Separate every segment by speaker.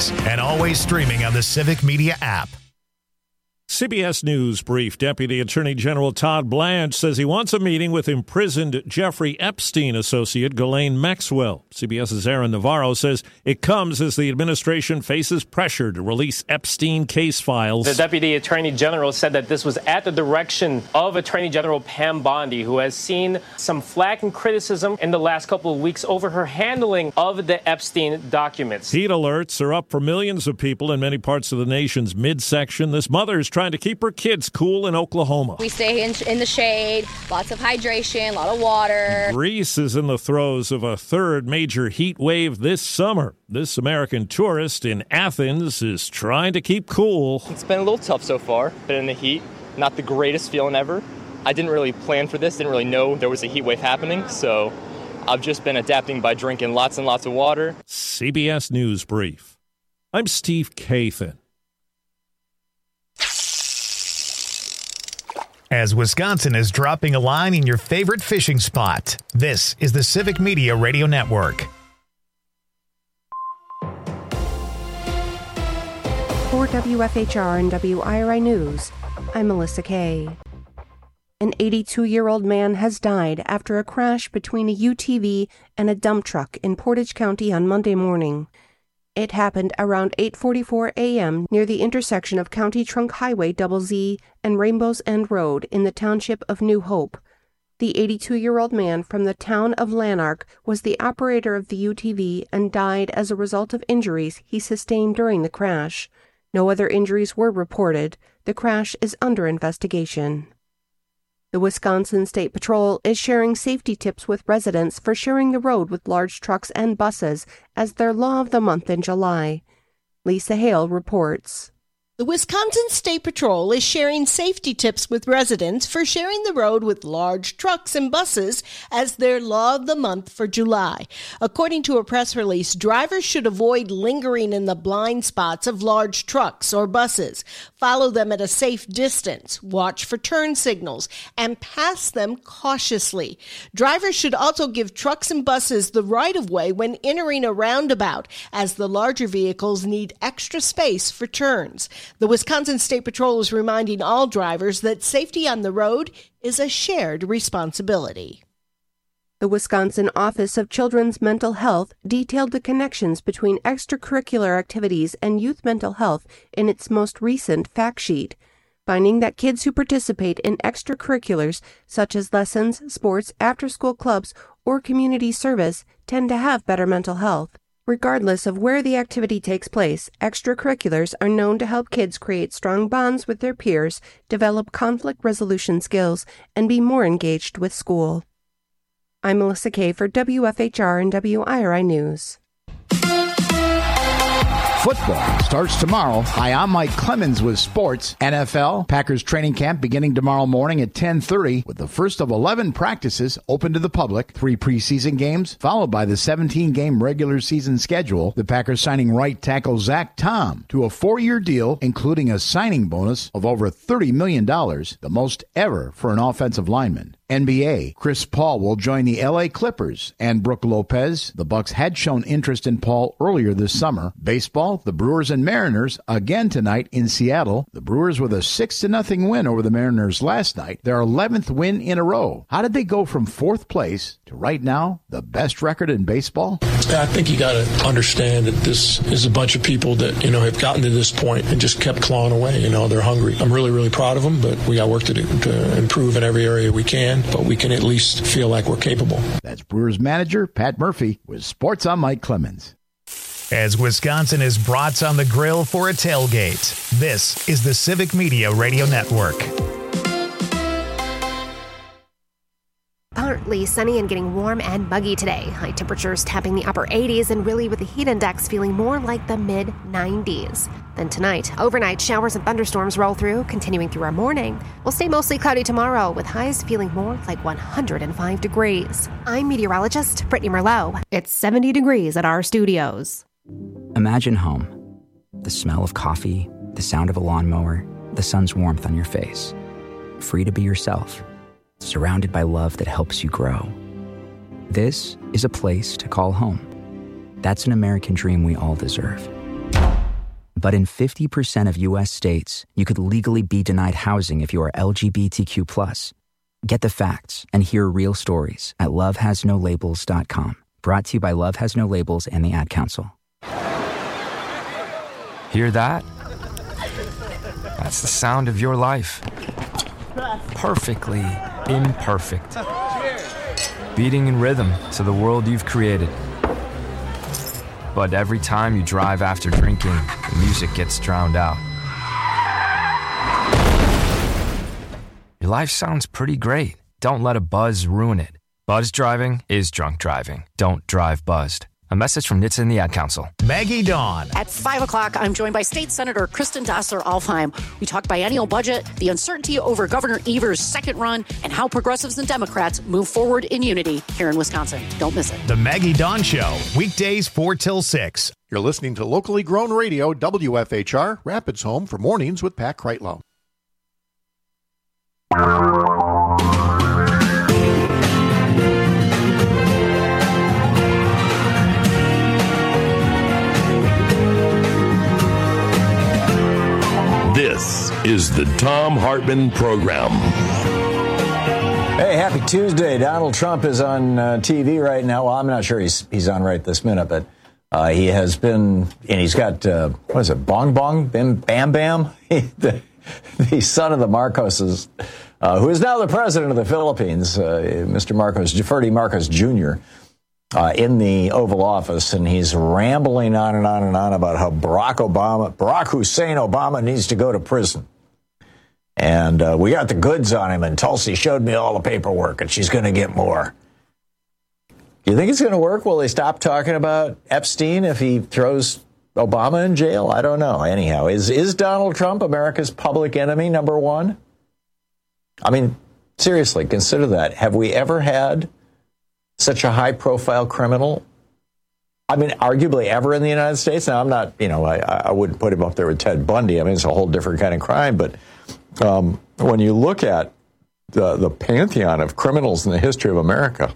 Speaker 1: News, and always streaming on the Civic Media app.
Speaker 2: CBS News brief. Deputy Attorney General Todd Blanche says he wants a meeting with imprisoned Jeffrey Epstein associate Ghislaine Maxwell. CBS's Aaron Navarro says it comes as the administration faces pressure to release Epstein case files.
Speaker 3: The Deputy Attorney General said that this was at the direction of Attorney General Pam Bondi, who has seen some flack and criticism in the last couple of weeks over her handling of the Epstein documents.
Speaker 2: Heat alerts are up for millions of people in many parts of the nation's midsection. This mother is trying to keep her kids cool in Oklahoma.
Speaker 4: We stay in the shade, lots of hydration, a lot of water.
Speaker 2: Greece is in the throes of a third major heat wave this summer. This American tourist in Athens is trying to keep cool.
Speaker 5: It's been a little tough so far. Been in the heat. Not the greatest feeling ever. I didn't really plan for this, didn't really know there was a heat wave happening, so I've just been adapting by drinking lots and lots of water.
Speaker 2: CBS News Brief. I'm Steve Kathan.
Speaker 1: As Wisconsin is dropping a line in your favorite fishing spot, this is the Civic Media Radio Network.
Speaker 6: For WFHR and WIRI News, I'm Melissa Kay. An 82-year-old man has died after a crash between a UTV and a dump truck in Portage County on Monday morning. It happened around 8:44 a.m. near the intersection of County Trunk Highway ZZ and Rainbow's End Road in the township of New Hope. The 82-year-old man from the town of Lanark was the operator of the UTV and died as a result of injuries he sustained during the crash. No other injuries were reported. The crash is under investigation. The Wisconsin State Patrol is sharing safety tips with residents for sharing the road with large trucks and buses as their law of the month in July. Lisa Hale reports.
Speaker 7: The Wisconsin State Patrol is sharing safety tips with residents for sharing the road with large trucks and buses as their law of the month for July. According to a press release, drivers should avoid lingering in the blind spots of large trucks or buses, follow them at a safe distance, watch for turn signals, and pass them cautiously. Drivers should also give trucks and buses the right-of-way when entering a roundabout, as the larger vehicles need extra space for turns. The Wisconsin State Patrol is reminding all drivers that safety on the road is a shared responsibility.
Speaker 6: The Wisconsin Office of Children's Mental Health detailed the connections between extracurricular activities and youth mental health in its most recent fact sheet, finding that kids who participate in extracurriculars such as lessons, sports, after-school clubs, or community service tend to have better mental health. Regardless of where the activity takes place, extracurriculars are known to help kids create strong bonds with their peers, develop conflict resolution skills, and be more engaged with school. I'm Melissa Kay for WFHR and WIRI News.
Speaker 8: Football starts tomorrow. Hi, I'm Mike Clemens with sports. NFL, Packers training camp beginning tomorrow morning at 10:30 with the first of 11 practices open to the public. 3 preseason games, followed by the 17-game regular season schedule. The Packers signing right tackle Zach Tom to a 4-year deal, including a signing bonus of over $30 million, the most ever for an offensive lineman. NBA, Chris Paul will join the LA Clippers and Brook Lopez. The Bucks had shown interest in Paul earlier this summer. Baseball, the Brewers and Mariners again tonight in Seattle. The Brewers with a 6-0 win over the Mariners last night, their 11th win in a row. How did they go from 4th place to right now the best record in baseball?
Speaker 9: I think you got to understand that this is a bunch of people that, have gotten to this point and just kept clawing away. They're hungry. I'm really, really proud of them, but we got work to do to improve in every area we can. But we can at least feel like we're capable.
Speaker 8: That's Brewers manager Pat Murphy with Sports on Mike Clemens.
Speaker 1: As Wisconsin is brats on the grill for a tailgate, this is the Civic Media Radio Network.
Speaker 10: Partly sunny and getting warm and muggy today. High temperatures tapping the upper 80s and really with the heat index feeling more like the mid-90s. Then tonight, overnight showers and thunderstorms roll through, continuing through our morning. We'll stay mostly cloudy tomorrow with highs feeling more like 105 degrees. I'm meteorologist Brittany Merlot. It's 70 degrees at our studios.
Speaker 11: Imagine home. The smell of coffee, the sound of a lawnmower, the sun's warmth on your face. Free to be yourself. Surrounded by love that helps you grow. This is a place to call home. That's an American dream we all deserve. But in 50% of U.S. states, you could legally be denied housing if you are LGBTQ+. Get the facts and hear real stories at lovehasnolabels.com. Brought to you by Love Has No Labels and the Ad Council.
Speaker 12: Hear that? That's the sound of your life. Perfectly imperfect. Beating in rhythm to the world you've created. But every time you drive after drinking, the music gets drowned out. Your life sounds pretty great. Don't let a buzz ruin it. Buzz driving is drunk driving. Don't drive buzzed. A message from NHTSA and the Ad Council.
Speaker 1: Maggie Dawn.
Speaker 13: At 5 o'clock, I'm joined by State Senator Kristen Dassler-Alfheim. We talk biennial budget, the uncertainty over Governor Evers' second run, and how progressives and Democrats move forward in unity here in Wisconsin. Don't miss it.
Speaker 1: The Maggie Dawn Show, weekdays 4 till 6.
Speaker 14: You're listening to locally grown radio, WFHR, Rapids Home for Mornings with Pat Kreitlow.
Speaker 15: This is the Thom Hartmann Program.
Speaker 16: Hey, happy Tuesday. Donald Trump is on TV right now. Well, I'm not sure he's on right this minute, but he has been, and he's got, what is it, Bong Bong, Bam Bam? The son of the Marcoses, who is now the president of the Philippines, Mr. Marcos, Ferdy Marcos Jr., in the Oval Office, and he's rambling on and on and on about how Barack Hussein Obama needs to go to prison. And we got the goods on him, and Tulsi showed me all the paperwork, and she's going to get more. Do you think it's going to work? Will they stop talking about Epstein if he throws Obama in jail? I don't know. Anyhow, is Donald Trump America's public enemy number one? I mean, seriously, consider that. Have we ever had such a high-profile criminal? I mean, arguably ever in the United States? Now, I'm not, I wouldn't put him up there with Ted Bundy. I mean, it's a whole different kind of crime. But when you look at the pantheon of criminals in the history of America,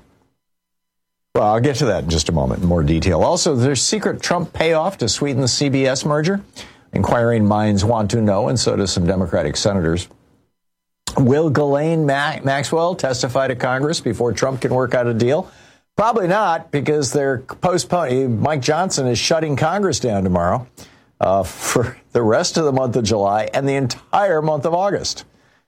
Speaker 16: well, I'll get to that in just a moment in more detail. Also, there's secret Trump payoff to sweeten the CBS merger. Inquiring minds want to know, and so do some Democratic senators. Will Ghislaine Maxwell testify to Congress before Trump can work out a deal? Probably not, because they're postponing. Mike Johnson is shutting Congress down tomorrow for the rest of the month of July and the entire month of August.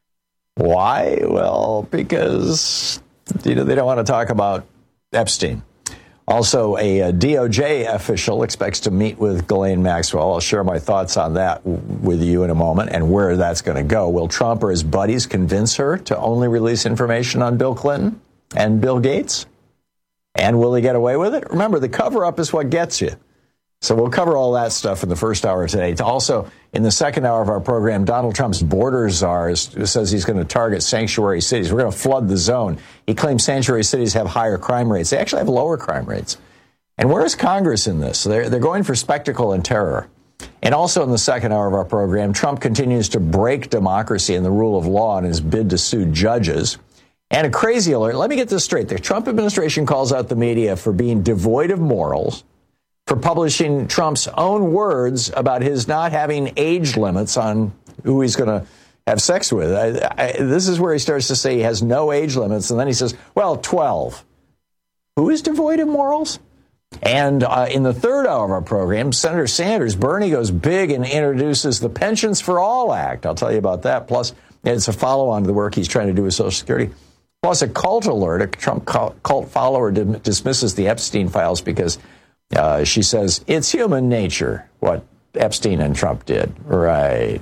Speaker 16: Why? Well, because they don't want to talk about Epstein. Also, a DOJ official expects to meet with Ghislaine Maxwell. I'll share my thoughts on that with you in a moment and where that's going to go. Will Trump or his buddies convince her to only release information on Bill Clinton and Bill Gates? And will he get away with it? Remember, the cover-up is what gets you. So we'll cover all that stuff in the first hour today. Also, in the second hour of our program, Donald Trump's border czar says he's going to target sanctuary cities. We're going to flood the zone. He claims sanctuary cities have higher crime rates. They actually have lower crime rates. And where is Congress in this? They're going for spectacle and terror. And also in the second hour of our program, Trump continues to break democracy and the rule of law in his bid to sue judges. And a crazy alert. Let me get this straight. The Trump administration calls out the media for being devoid of morals, for publishing Trump's own words about his not having age limits on who he's going to have sex with. This is where he starts to say he has no age limits, and then he says, well, 12. Who is devoid of morals? And in the third hour of our program, Senator Sanders, Bernie goes big and introduces the Pensions for All Act. I'll tell you about that. Plus, it's a follow-on to the work he's trying to do with Social Security. Plus, a cult alert. A Trump cult follower dismisses the Epstein files because she says it's human nature what Epstein and Trump did. Right.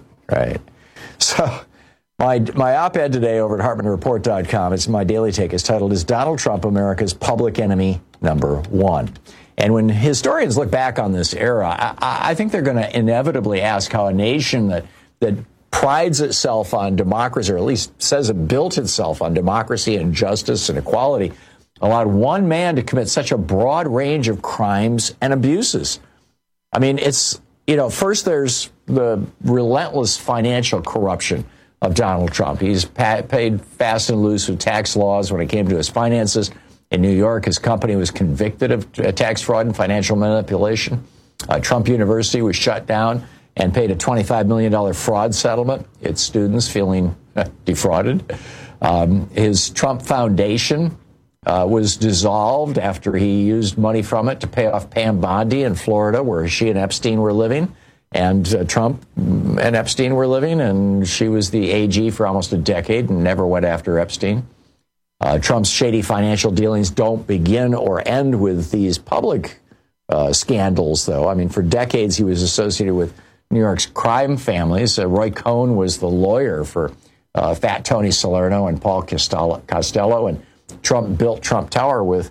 Speaker 16: So my op-ed today over at HartmannReport.com, it's my daily take, is titled, Is Donald Trump America's Public Enemy Number One? And when historians look back on this era, I think they're going to inevitably ask how a nation that prides itself on democracy, or at least says it built itself on democracy and justice and equality, allowed one man to commit such a broad range of crimes and abuses. I mean, it's, first there's the relentless financial corruption of Donald Trump. He's paid fast and loose with tax laws when it came to his finances. In New York, his company was convicted of tax fraud and financial manipulation. Trump University was shut down. and paid a $25 million fraud settlement. Its students feeling defrauded. His Trump Foundation was dissolved after he used money from it to pay off Pam Bondi in Florida, where she and Epstein were living. And Trump and Epstein were living, and she was the AG for almost a decade and never went after Epstein. Trump's shady financial dealings don't begin or end with these public scandals, though. I mean, for decades he was associated with New York's crime families. Roy Cohn was the lawyer for Fat Tony Salerno and Paul Costello, and Trump built Trump Tower with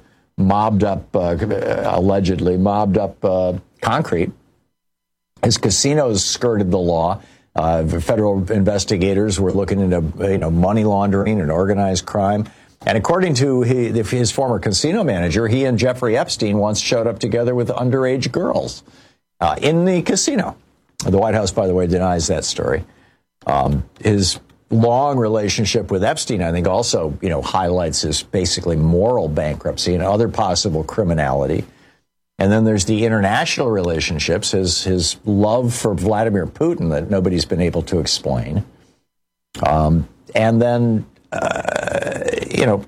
Speaker 16: allegedly mobbed up concrete. His casinos skirted the law. Federal investigators were looking into money laundering and organized crime. And according to his former casino manager, he and Jeffrey Epstein once showed up together with underage girls in the casino. The White House, by the way, denies that story. His long relationship with Epstein, I think, also highlights his basically moral bankruptcy and other possible criminality. And then there's the international relationships, his love for Vladimir Putin that nobody's been able to explain. And then, Paul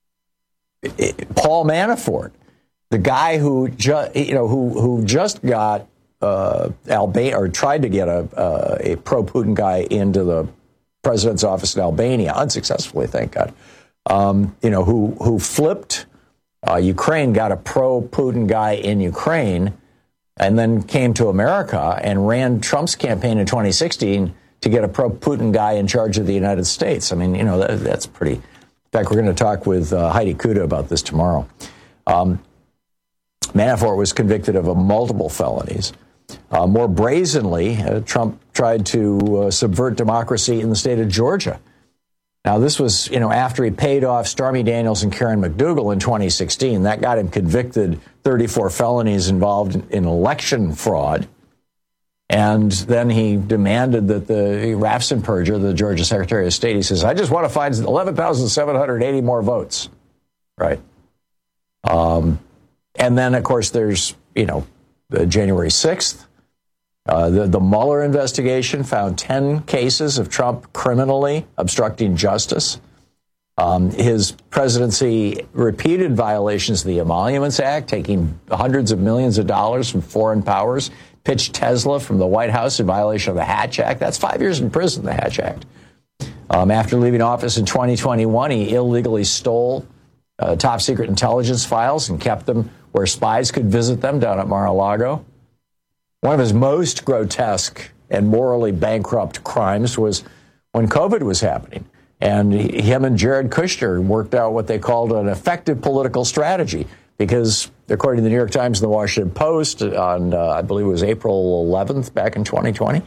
Speaker 16: Manafort, the guy who just got Albania, or tried to get a pro-Putin guy into the president's office in Albania, unsuccessfully, thank God. Who flipped Ukraine, got a pro-Putin guy in Ukraine, and then came to America and ran Trump's campaign in 2016 to get a pro-Putin guy in charge of the United States. I mean, that's pretty. In fact, we're going to talk with Heidi Kuda about this tomorrow. Manafort was convicted of multiple felonies. More brazenly, Trump tried to subvert democracy in the state of Georgia. Now, this was, after he paid off Stormy Daniels and Karen McDougal in 2016. That got him convicted, 34 felonies involved in election fraud. And then he demanded that Raffensperger, the Georgia Secretary of State, he says, I just want to find 11,780 more votes. Right. And then, of course, there's, January 6th. The Mueller investigation found 10 cases of Trump criminally obstructing justice. His presidency repeated violations of the Emoluments Act, taking hundreds of millions of dollars from foreign powers, pitched Tesla from the White House in violation of the Hatch Act. That's 5 years in prison, the Hatch Act. After leaving office in 2021, he illegally stole top secret intelligence files and kept them where spies could visit them down at Mar-a-Lago. One of his most grotesque and morally bankrupt crimes was when COVID was happening. And him and Jared Kushner worked out what they called an effective political strategy. Because according to the New York Times and the Washington Post on, I believe it was April 11th back in 2020,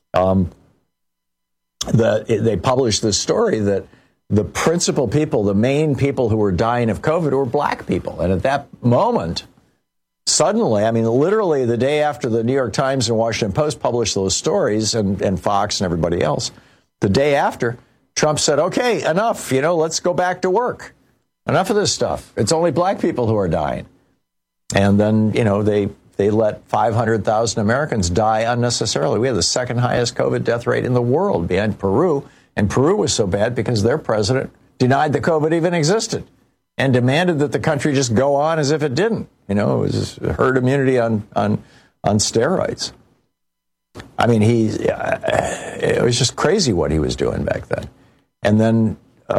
Speaker 16: they published this story that the principal people, the main people who were dying of COVID were black people. And at that moment, suddenly, literally the day after the New York Times and Washington Post published those stories, and Fox and everybody else, the day after, Trump said, okay, enough, let's go back to work. Enough of this stuff. It's only black people who are dying. And then, they let 500,000 Americans die unnecessarily. We have the second highest COVID death rate in the world behind Peru. And Peru was so bad because their president denied that COVID even existed and demanded that the country just go on as if it didn't. It was herd immunity on steroids. It was just crazy what he was doing back then. And then,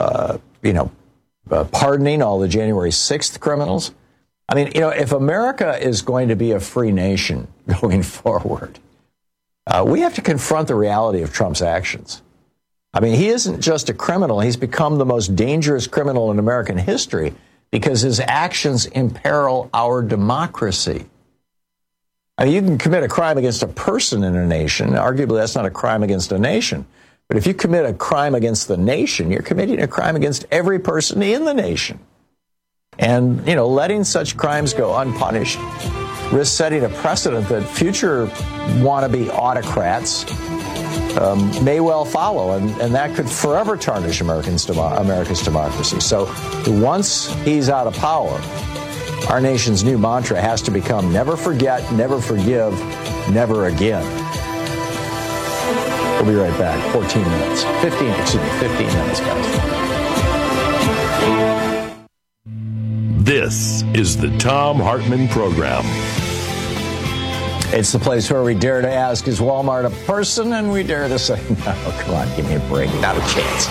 Speaker 16: pardoning all the January 6th criminals. If America is going to be a free nation going forward, we have to confront the reality of Trump's actions. He isn't just a criminal. He's become the most dangerous criminal in American history because his actions imperil our democracy. You can commit a crime against a person in a nation. Arguably, that's not a crime against a nation. But if you commit a crime against the nation, you're committing a crime against every person in the nation. And, letting such crimes go unpunished risks setting a precedent that future wannabe autocrats may well follow, and that could forever tarnish America's democracy. So once he's out of power, our nation's new mantra has to become never forget, never forgive, never again. We'll be right back. 15 minutes, guys.
Speaker 15: This is the Thom Hartmann Program.
Speaker 16: It's the place where we dare to ask, is Walmart a person? And we dare to say, no, come on, give me a break. Not a chance.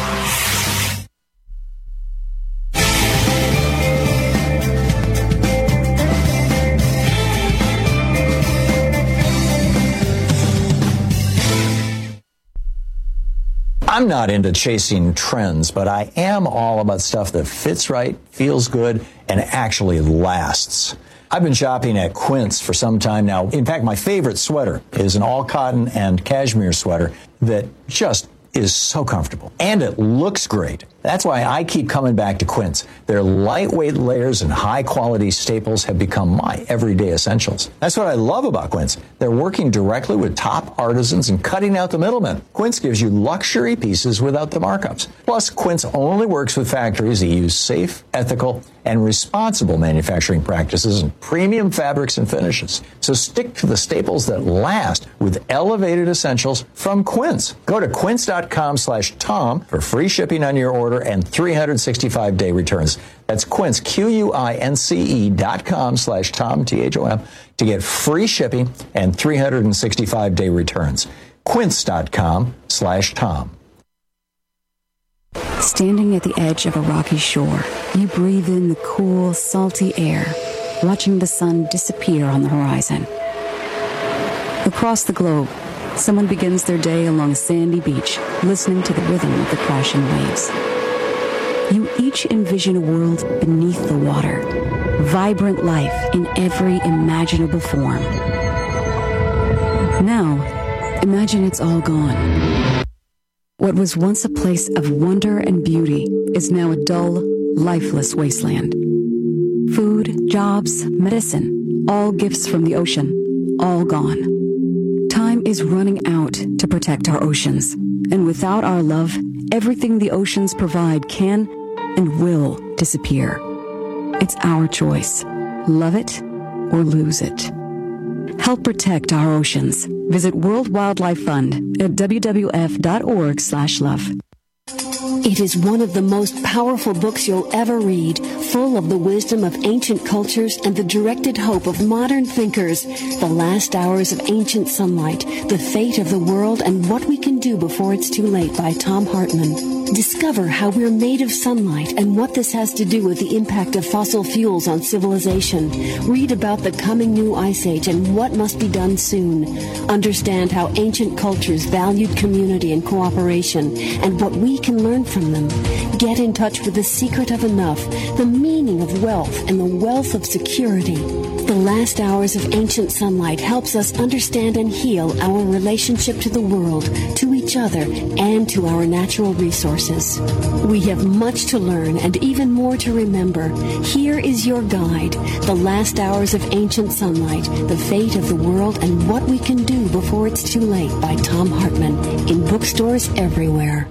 Speaker 16: I'm not into chasing trends, but I am all about stuff that fits right, feels good, and actually lasts. I've been shopping at Quince for some time now. In fact, my favorite sweater is an all-cotton and cashmere sweater that just is so comfortable. And it looks great. That's why I keep coming back to Quince. Their lightweight layers and high-quality staples have become my everyday essentials. That's what I love about Quince. They're working directly with top artisans and cutting out the middlemen. Quince gives you luxury pieces without the markups. Plus, Quince only works with factories that use safe, ethical, and responsible manufacturing practices and premium fabrics and finishes. So stick to the staples that last with elevated essentials from Quince. Go to quince.com/Tom for free shipping on your order and 365-day returns. That's Quince, QUINCE.com/Tom, THOM, to get free shipping and 365-day returns. Quince.com/Tom.
Speaker 17: Standing at the edge of a rocky shore, you breathe in the cool, salty air, watching the sun disappear on the horizon. Across the globe, someone begins their day along a sandy beach, listening to the rhythm of the crashing waves. You each envision a world beneath the water, vibrant life in every imaginable form. Now, imagine it's all gone. What was once a place of wonder and beauty is now a dull, lifeless wasteland. Food, jobs, medicine, all gifts from the ocean, all gone. Time is running out to protect our oceans, and without our love, everything the oceans provide can and will disappear. It's our choice. Love it or lose it. Help protect our oceans. Visit World Wildlife Fund at WWF.org/love.
Speaker 18: It is one of the most powerful books you'll ever read, full of the wisdom of ancient cultures and the directed hope of modern thinkers. The Last Hours of Ancient Sunlight, The Fate of the World and What We Can Do Before It's Too Late by Thom Hartmann. Discover how we're made of sunlight and what this has to do with the impact of fossil fuels on civilization. Read about the coming new ice age and what must be done soon. Understand how ancient cultures valued community and cooperation and what we can learn from them. Get in touch with the secret of enough, the meaning of wealth, and the wealth of security. The Last Hours of Ancient Sunlight helps us understand and heal our relationship to the world, to each other, and to our natural resources. We have much to learn and even more to remember. Here is your guide, The Last Hours of Ancient Sunlight, The Fate of the World, and What We Can Do Before It's Too Late by Thom Hartmann, in bookstores everywhere.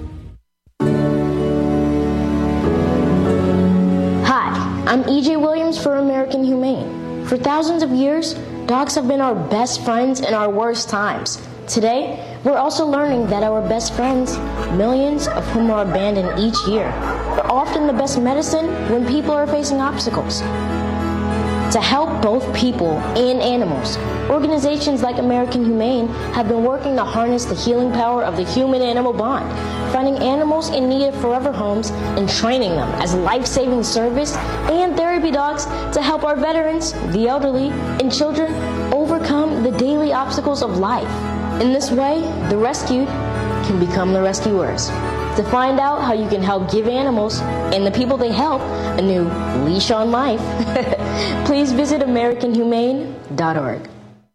Speaker 19: Hi, I'm E.J. Williams for American Humane. For thousands of years, dogs have been our best friends in our worst times. Today, we're also learning that our best friends, millions of whom are abandoned each year, are often the best medicine when people are facing obstacles. To help both people and animals, organizations like American Humane have been working to harness the healing power of the human-animal bond, finding animals in need of forever homes and training them as life-saving service and therapy dogs to help our veterans, the elderly, and children overcome the daily obstacles of life. In this way, the rescued can become the rescuers. To find out how you can help give animals and the people they help a new leash on life, please visit AmericanHumane.org.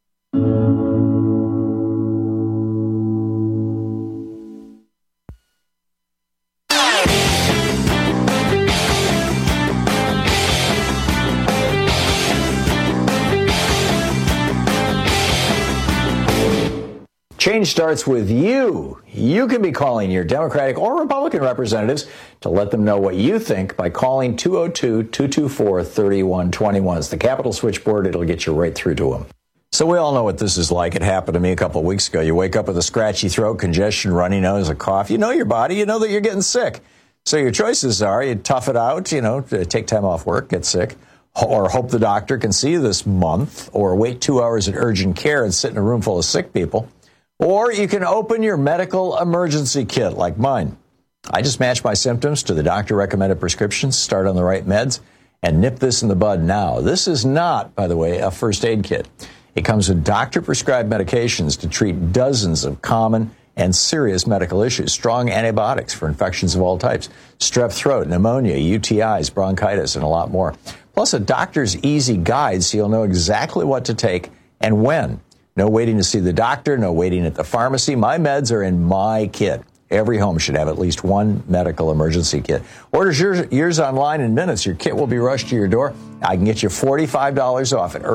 Speaker 16: Change starts with you. You can be calling your Democratic or Republican representatives to let them know what you think by calling 202-224-3121. It's the Capitol switchboard. It'll get you right through to them. So we all know what this is like. It happened to me a couple of weeks ago. You wake up with a scratchy throat, congestion, runny nose, a cough. You know your body. You know that you're getting sick. So your choices are you tough it out, take time off work, get sick, or hope the doctor can see you this month, or wait 2 hours at urgent care and sit in a room full of sick people. Or you can open your medical emergency kit like mine. I just match my symptoms to the doctor-recommended prescriptions, start on the right meds, and nip this in the bud now. This is not, by the way, a first aid kit. It comes with doctor-prescribed medications to treat dozens of common and serious medical issues, strong antibiotics for infections of all types, strep throat, pneumonia, UTIs, bronchitis, and a lot more. Plus a doctor's easy guide so you'll know exactly what to take and when. No waiting to see the doctor, no waiting at the pharmacy. My meds are in my kit. Every home should have at least one medical emergency kit. Order yours online in minutes. Your kit will be rushed to your door. I can get you $45 off at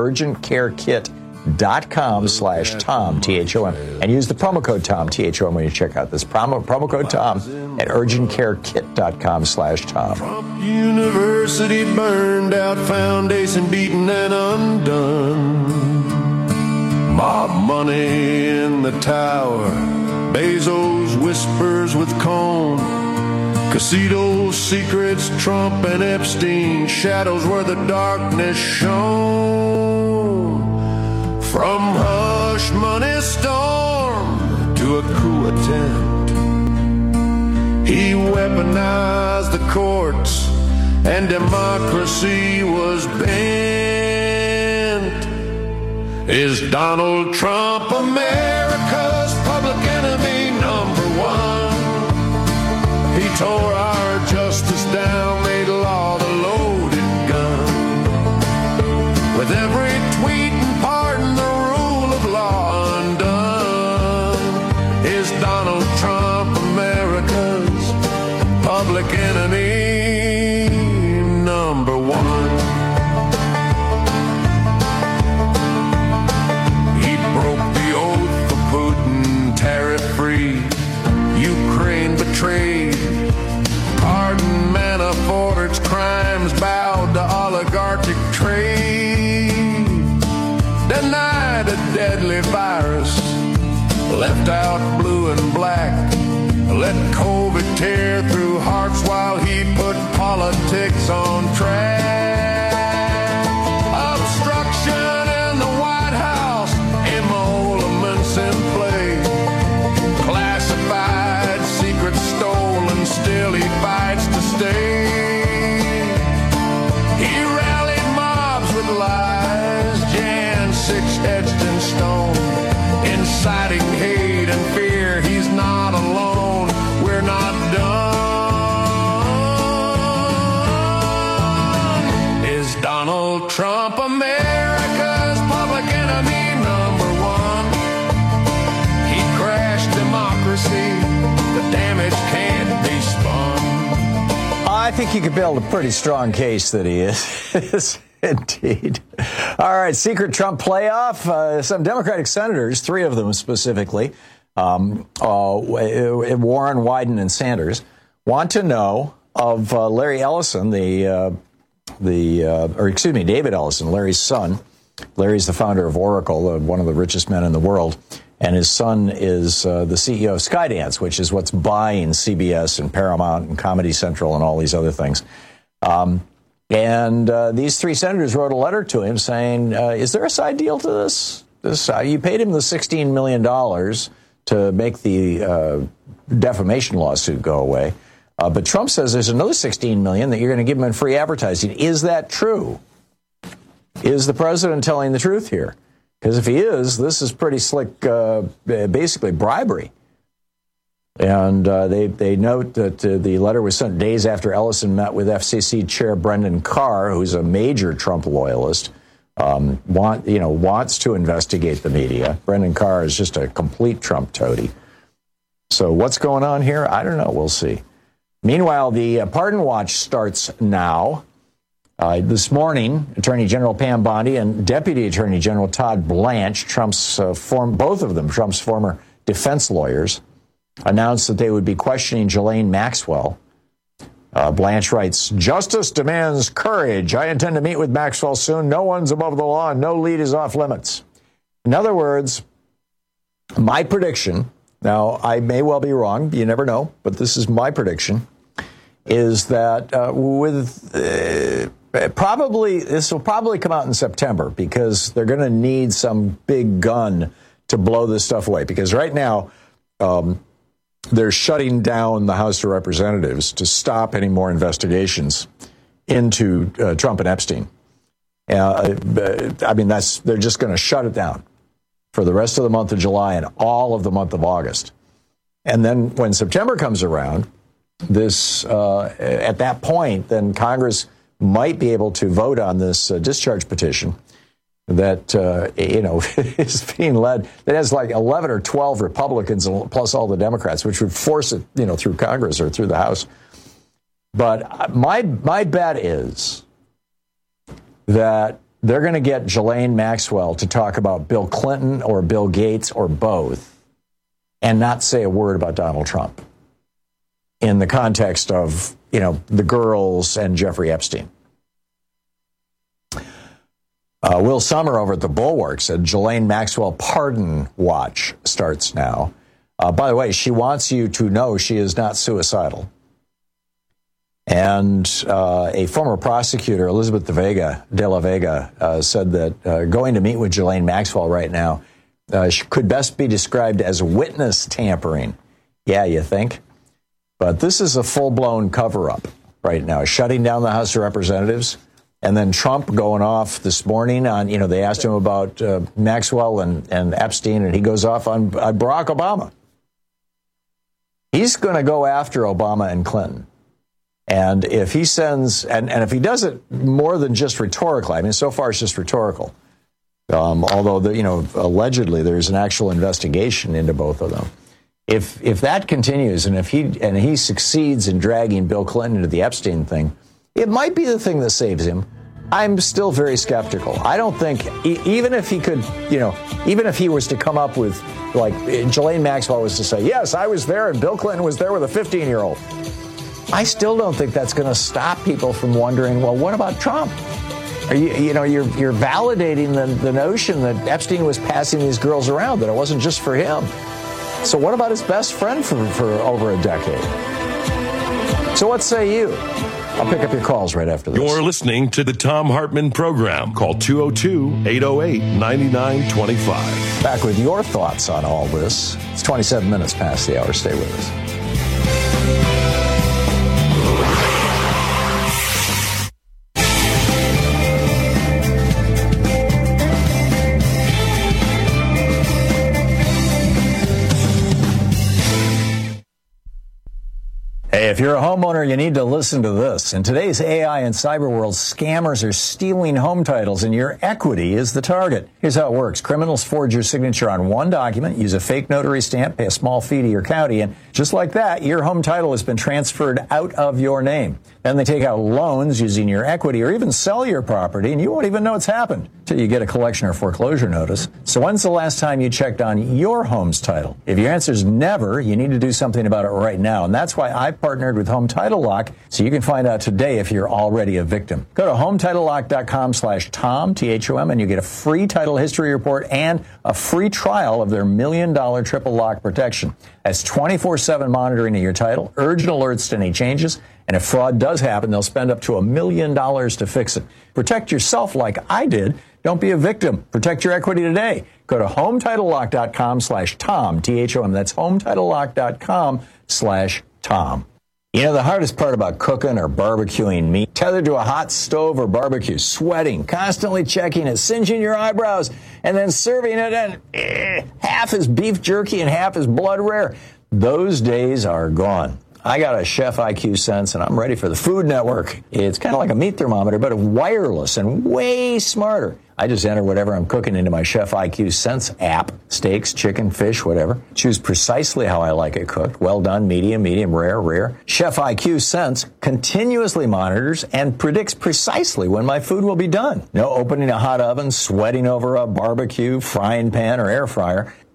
Speaker 16: urgentcarekit.com/Tom, T-H-O-M, and use the promo code Tom, T-H-O-M, when you check out this promo code Tom at urgentcarekit.com/Tom.
Speaker 20: Trump University burned out, foundation beaten and undone. Mob money in the tower, Bezos whispers with Cohn, Casito's secrets, Trump and Epstein, shadows where the darkness shone. From hush money storm to a coup attempt, he weaponized the courts and democracy was bent. Is Donald Trump America's public enemy number one? He tore our justice down, made law the loaded gun. With every tweet and pardon, the rule of law undone. Is Donald Trump America's public enemy number one? He broke the oath of Putin, tariff-free. Ukraine betrayed. Pardon Manafort's crimes, bowed to oligarchic trade. Denied a deadly virus, left out blue and black. Let COVID tear through hearts while he put politics on track. Obstruction in the White House, emoluments in play. Classified, secrets stolen, still he fights to stay. He rallied mobs with lies, Jan 6 etched in stone, inciting hate and fear. He's not alone, we're not done. Is Donald Trump America's public enemy number one? He crashed democracy, the damage can't be spun.
Speaker 16: I think you could build a pretty strong case that he is. Indeed. All right, secret Trump playoff. Some Democratic senators, 3 of them specifically, Warren, Wyden, and Sanders, want to know of Larry Ellison, David Ellison, Larry's son. Larry's the founder of Oracle, one of the richest men in the world. And his son is the CEO of Skydance, which is what's buying CBS and Paramount and Comedy Central and all these other things. And these 3 senators wrote a letter to him saying, is there a side deal to this? You paid him the $16 million to make the defamation lawsuit go away. But Trump says there's another $16 million that you're going to give him in free advertising. Is that true? Is the president telling the truth here? Because if he is, this is pretty slick, basically bribery. And they note that the letter was sent days after Ellison met with FCC Chair Brendan Carr, who's a major Trump loyalist, wants to investigate the media. Brendan Carr is just a complete Trump toady. So what's going on here? I don't know. We'll see. Meanwhile, the Pardon Watch starts now. This morning, Attorney General Pam Bondi and Deputy Attorney General Todd Blanche, both of them Trump's former defense lawyers, announced that they would be questioning Ghislaine Maxwell. Blanche writes, "Justice demands courage. I intend to meet with Maxwell soon. No one's above the law and no lead is off limits." In other words, my prediction, now I may well be wrong, you never know, but this is my prediction, is that this will probably come out in September, because they're going to need some big gun to blow this stuff away. Because right now, they're shutting down the House of Representatives to stop any more investigations into Trump and Epstein. They're just going to shut it down for the rest of the month of July and all of the month of August. And then when September comes around, at that point, then Congress might be able to vote on this discharge petition that, is being led. It has like 11 or 12 Republicans plus all the Democrats, which would force it, through Congress or through the House. But my bet is that they're going to get Ghislaine Maxwell to talk about Bill Clinton or Bill Gates or both and not say a word about Donald Trump in the context of, the girls and Jeffrey Epstein. Will Sommer over at the Bulwark said Ghislaine Maxwell pardon watch starts now. By the way, she wants you to know she is not suicidal. And a former prosecutor, Elizabeth de la Vega, said that going to meet with Ghislaine Maxwell right now could best be described as witness tampering. Yeah, you think? But this is a full-blown cover-up right now, shutting down the House of Representatives. And then Trump going off this morning on, they asked him about Maxwell and Epstein, and he goes off on Barack Obama. He's going to go after Obama and Clinton. And if he sends, and if he does it more than just rhetorically, so far it's just rhetorical. Although, allegedly there's an actual investigation into both of them. If that continues, and if he succeeds in dragging Bill Clinton into the Epstein thing, it might be the thing that saves him. I'm still very skeptical. I don't think, even if he could, even if he was to come up with, like, Ghislaine Maxwell was to say, yes, I was there and Bill Clinton was there with a 15-year-old. I still don't think that's going to stop people from wondering, well, what about Trump? You're validating the notion that Epstein was passing these girls around, that it wasn't just for him. So what about his best friend for over a decade? So what say you? I'll pick up your calls right after this.
Speaker 15: You're listening to the Thom Hartmann Program. Call 202-808-9925.
Speaker 16: Back with your thoughts on all this. It's 27 minutes past the hour. Stay with us. Hey, if you're a homeowner, you need to listen to this. In today's AI and cyber world, scammers are stealing home titles, and your equity is the target. Here's how it works. Criminals forge your signature on one document, use a fake notary stamp, pay a small fee to your county, and just like that, your home title has been transferred out of your name. Then they take out loans using your equity or even sell your property, and you won't even know it's happened until you get a collection or foreclosure notice. So when's the last time you checked on your home's title? If your answer is never, you need to do something about it right now. And that's why I partnered with Home Title Lock, so you can find out today if you're already a victim. Go to HomeTitleLock.com/Tom, T-H-O-M, and you get a free title history report and a free trial of their $1 million triple lock protection. That's 24/7 monitoring of your title, urgent alerts to any changes, and if fraud does happen, they'll spend up to $1 million to fix it. Protect yourself like I did. Don't be a victim. Protect your equity today. Go to HomeTitleLock.com/Tom, T-H-O-M. That's HomeTitleLock.com/Tom. The hardest part about cooking or barbecuing meat, tethered to a hot stove or barbecue, sweating, constantly checking it, singeing your eyebrows, and then serving it, and half is beef jerky and half is blood rare. Those days are gone. I got a Chef IQ Sense, and I'm ready for the Food Network. It's kind of like a meat thermometer, but wireless and way smarter. I just enter whatever I'm cooking into my Chef IQ Sense app. Steaks, chicken, fish, whatever. Choose precisely how I like it cooked. Well done, medium, medium, rare, rare. Chef IQ Sense continuously monitors and predicts precisely when my food will be done. No opening a hot oven, sweating over a barbecue, frying pan, or air fryer.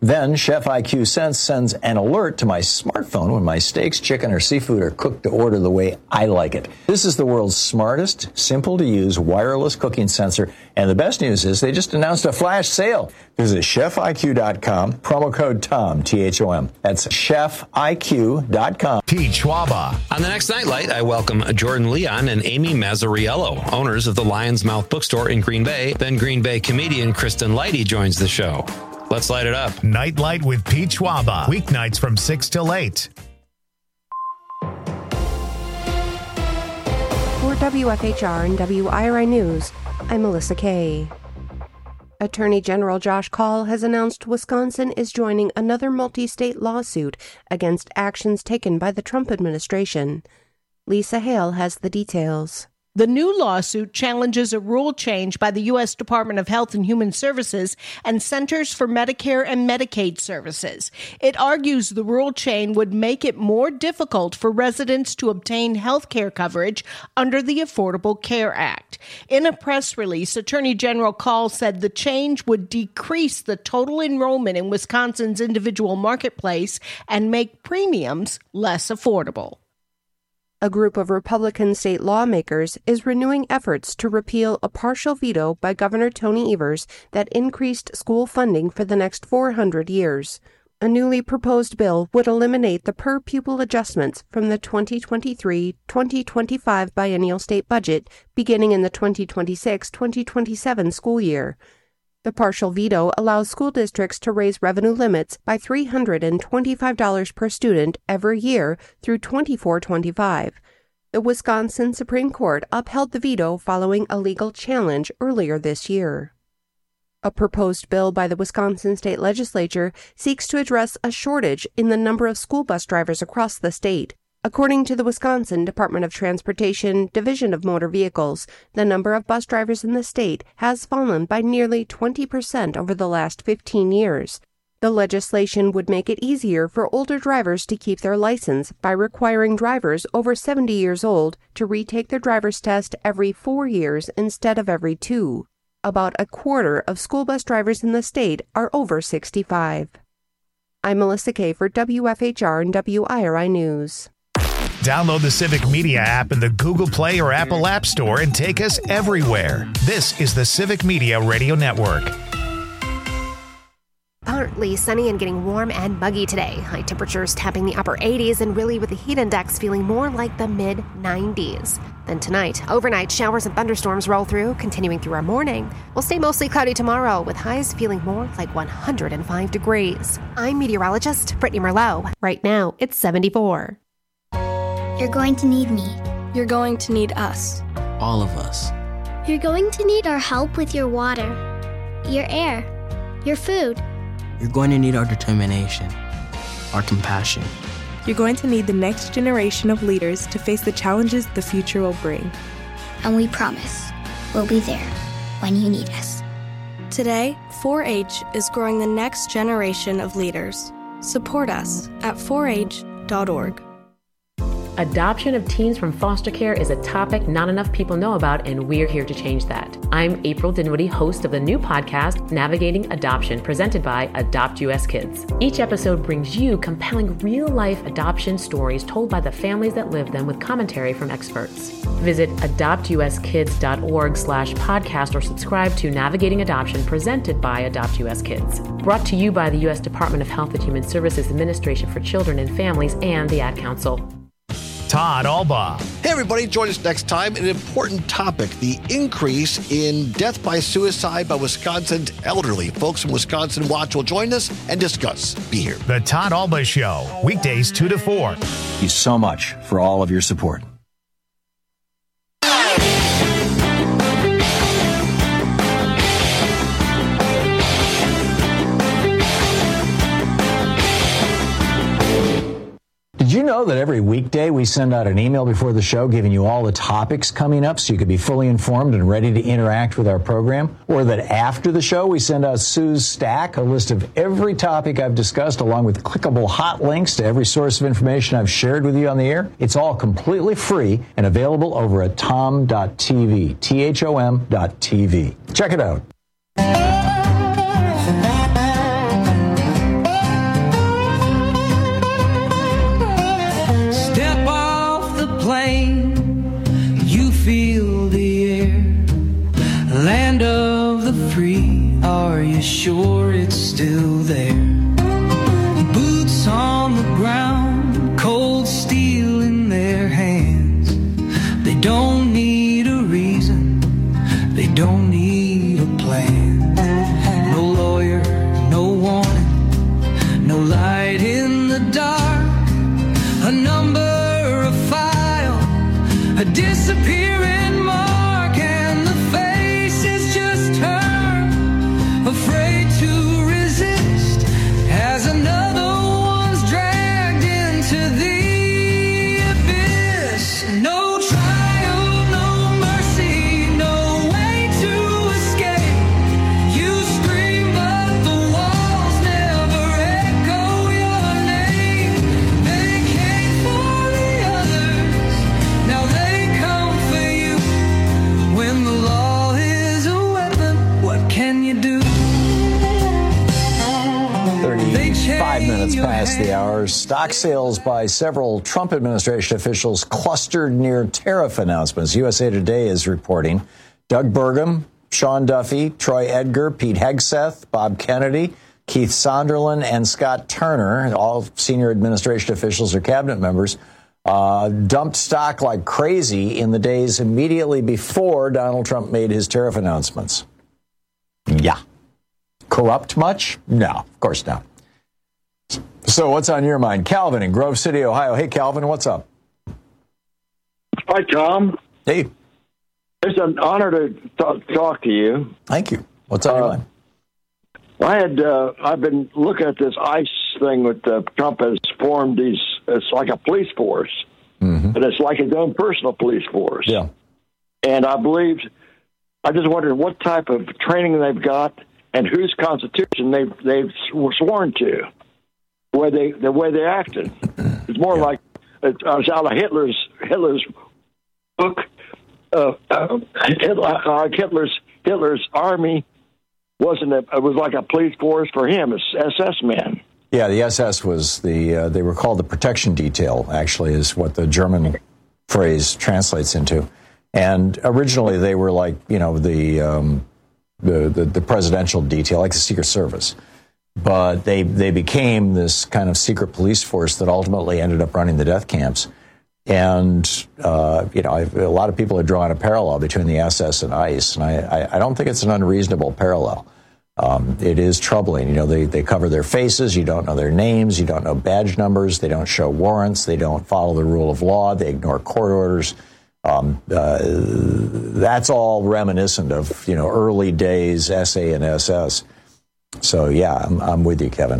Speaker 16: Then Chef IQ Sense sends an alert to my smartphone when my steaks, chicken, or seafood are cooked to order the way I like it. This is the world's smartest, simple-to-use wireless cooking sensor. And the best news is they just announced a flash sale. Visit chefiq.com, promo code TOM, T-H-O-M. That's chefiq.com.
Speaker 1: Pete Schwaba.
Speaker 21: On the next Nightlight, I welcome Jordan Leon and Amy Mazzariello, owners of the Lion's Mouth Bookstore in Green Bay. Then Green Bay comedian Kristen Leidy joins the show. Let's light it up.
Speaker 1: Nightlight with Pete Schwaba. Weeknights from 6 till 8.
Speaker 6: For WFHR and WIRI News, I'm Melissa Kay. Attorney General Josh Kaul has announced Wisconsin is joining another multi-state lawsuit against actions taken by the Trump administration. Lisa Hale has the details.
Speaker 7: The new lawsuit challenges a rule change by the U.S. Department of Health and Human Services and Centers for Medicare and Medicaid Services. It argues the rule change would make it more difficult for residents to obtain health care coverage under the Affordable Care Act. In a press release, Attorney General Kaul said the change would decrease the total enrollment in Wisconsin's individual marketplace and make premiums less affordable.
Speaker 6: A group of Republican state lawmakers is renewing efforts to repeal a partial veto by Governor Tony Evers that increased school funding for the next 400 years. A newly proposed bill would eliminate the per-pupil adjustments from the 2023-2025 biennial state budget beginning in the 2026-2027 school year. The partial veto allows school districts to raise revenue limits by $325 per student every year through 24-25. The Wisconsin Supreme Court upheld the veto following a legal challenge earlier this year. A proposed bill by the Wisconsin State Legislature seeks to address a shortage in the number of school bus drivers across the state. According to the Wisconsin Department of Transportation Division of Motor Vehicles, the number of bus drivers in the state has fallen by nearly 20% over the last 15 years. The legislation would make it easier for older drivers to keep their license by requiring drivers over 70 years old to retake their driver's test every 4 years instead of every 2. About a quarter of school bus drivers in the state are over 65. I'm Melissa Kay for WFHR and WIRI News.
Speaker 1: Download the Civic Media app in the Google Play or Apple App Store and take us everywhere. This is the Civic Media Radio Network.
Speaker 10: Partly sunny and getting warm and muggy today. High temperatures tapping the upper 80s and really with the heat index feeling more like the mid-90s. Then tonight, overnight showers and thunderstorms roll through, continuing through our morning. We'll stay mostly cloudy tomorrow with highs feeling more like 105 degrees. I'm meteorologist Brittany Merlot. Right now, it's 74.
Speaker 22: You're going to need me.
Speaker 23: You're going to need us.
Speaker 24: All of us.
Speaker 22: You're going to need our help with your water, your air, your food.
Speaker 24: You're going to need our determination, our compassion.
Speaker 23: You're going to need the next generation of leaders to face the challenges the future will bring.
Speaker 22: And we promise we'll be there when you need us.
Speaker 23: Today, 4-H is growing the next generation of leaders. Support us at 4h.org.
Speaker 25: Adoption of teens from foster care is a topic not enough people know about, and we're here to change that. I'm April Dinwiddie, host of the new podcast, Navigating Adoption, presented by Adopt US Kids. Each episode brings you compelling real-life adoption stories told by the families that live them with commentary from experts. Visit adoptuskids.org/podcast or subscribe to Navigating Adoption, presented by Adopt US Kids. Brought to you by the U.S. Department of Health and Human Services Administration for Children and Families and the Ad Council.
Speaker 1: Todd Albaugh.
Speaker 26: Hey, everybody. Join us next time. An important topic, the increase in death by suicide by Wisconsin's elderly. Folks from Wisconsin Watch will join us and discuss. Be here.
Speaker 1: The Todd Albaugh Show, weekdays 2 to 4.
Speaker 16: Thank you so much for all of your support. Did you know that every weekday we send out an email before the show giving you all the topics coming up so you can be fully informed and ready to interact with our program? Or that after the show we send out Sue's Stack, a list of every topic I've discussed along with clickable hot links to every source of information I've shared with you on the air? It's all completely free and available over at tom.tv, THOM.tv. Check it out.
Speaker 2: sure it's still there. Boots on the ground, cold steel in their hands. They don't need a reason, they don't need a plan. No lawyer, no warning, no light in the dark. A number, a file, a disappearing mark, and the face is just her, afraid to resist as another one's dragged into the abyss. No trial, no mercy, no way to escape. You scream but the walls never echo your name. They came for the others, now they come for you. When the law is a weapon, what can you do?
Speaker 16: 35 minutes past the hour. Stock sales by several Trump administration officials clustered near tariff announcements. USA Today is reporting Doug Burgum, Sean Duffy, Troy Edgar, Pete Hegseth, Bob Kennedy, Keith Sonderland, and Scott Turner, all senior administration officials or cabinet members, dumped stock like crazy in the days immediately before Donald Trump made his tariff announcements. Yeah. Corrupt much? No, of course not. So what's on your mind? Calvin in Grove City, Ohio. Hey, Calvin, what's up?
Speaker 3: Hi, Tom.
Speaker 16: Hey.
Speaker 3: It's an honor to talk to you.
Speaker 16: Thank you. What's on your mind?
Speaker 3: I've been looking at this ICE thing with Trump has formed these. It's like a police force, and it's like his own personal police force.
Speaker 16: Yeah.
Speaker 3: And I just wondered what type of training they've got and whose constitution they've sworn to. The way they acted. It's more like I was out of Hitler's book. Hitler's army it was like a police force for him. It's SS men.
Speaker 16: Yeah, the SS was they were called the protection detail, actually, is what the German phrase translates into. And originally they were like, the presidential detail, like the Secret Service. But they became this kind of secret police force that ultimately ended up running the death camps. And, a lot of people are drawing a parallel between the SS and ICE, and I don't think it's an unreasonable parallel. It is troubling. They cover their faces. You don't know their names. You don't know badge numbers. They don't show warrants. They don't follow the rule of law. They ignore court orders. That's all reminiscent of, early days SA and SS. So, yeah, I'm with you, Kevin.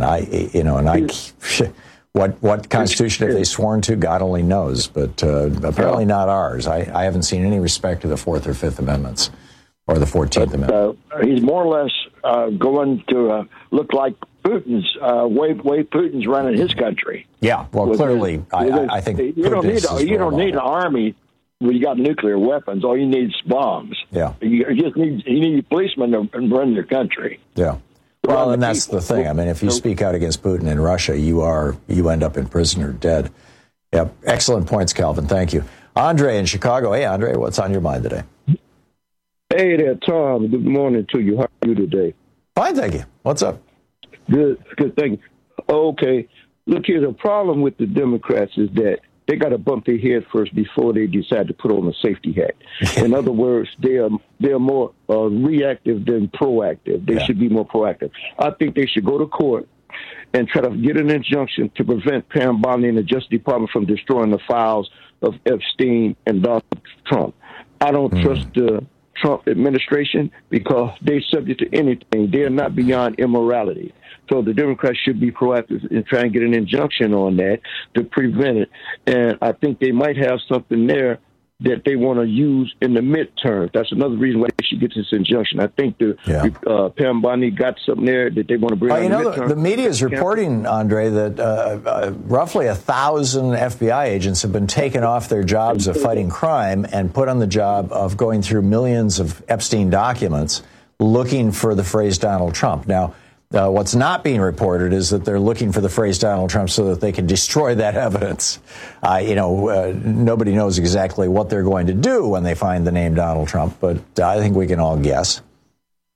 Speaker 16: What Constitution have they sworn to? God only knows, but apparently not ours. I haven't seen any respect to the Fourth or Fifth Amendments or the 14th Amendment.
Speaker 3: He's more or less going to look like Putin's way Putin's running his country.
Speaker 16: Yeah, well, clearly, I think
Speaker 3: you don't need an army. When you got nuclear weapons, all you need is bombs.
Speaker 16: Yeah,
Speaker 3: you need policemen to run your country.
Speaker 16: Yeah. Well, and that's the thing. I mean, if you speak out against Putin in Russia, you end up in prison or dead. Yep. Excellent points, Calvin. Thank you. Andre in Chicago. Hey, Andre, what's on your mind today?
Speaker 4: Hey there, Tom. Good morning to you. How are you today?
Speaker 16: Fine, thank you. What's up?
Speaker 4: Good, thank you. Okay. Look here, the problem with the Democrats is that they got to bump their head first before they decide to put on a safety hat. In other words, they are more reactive than proactive. They should be more proactive. I think they should go to court and try to get an injunction to prevent Pam Bondi and the Justice Department from destroying the files of Epstein and Donald Trump. I don't trust the Trump administration because they're subject to anything. They're not beyond immorality. So the Democrats should be proactive in trying to get an injunction on that to prevent it. And I think they might have something there that they want to use in the midterm. That's another reason why they should get this injunction. I think Pam Bondi got something there that they want to bring in the midterm.
Speaker 16: The media is reporting, Andre, that roughly 1,000 FBI agents have been taken off their jobs of fighting crime and put on the job of going through millions of Epstein documents looking for the phrase Donald Trump. Now, what's not being reported is that they're looking for the phrase Donald Trump so that they can destroy that evidence. Nobody knows exactly what they're going to do when they find the name Donald Trump, but I think we can all guess.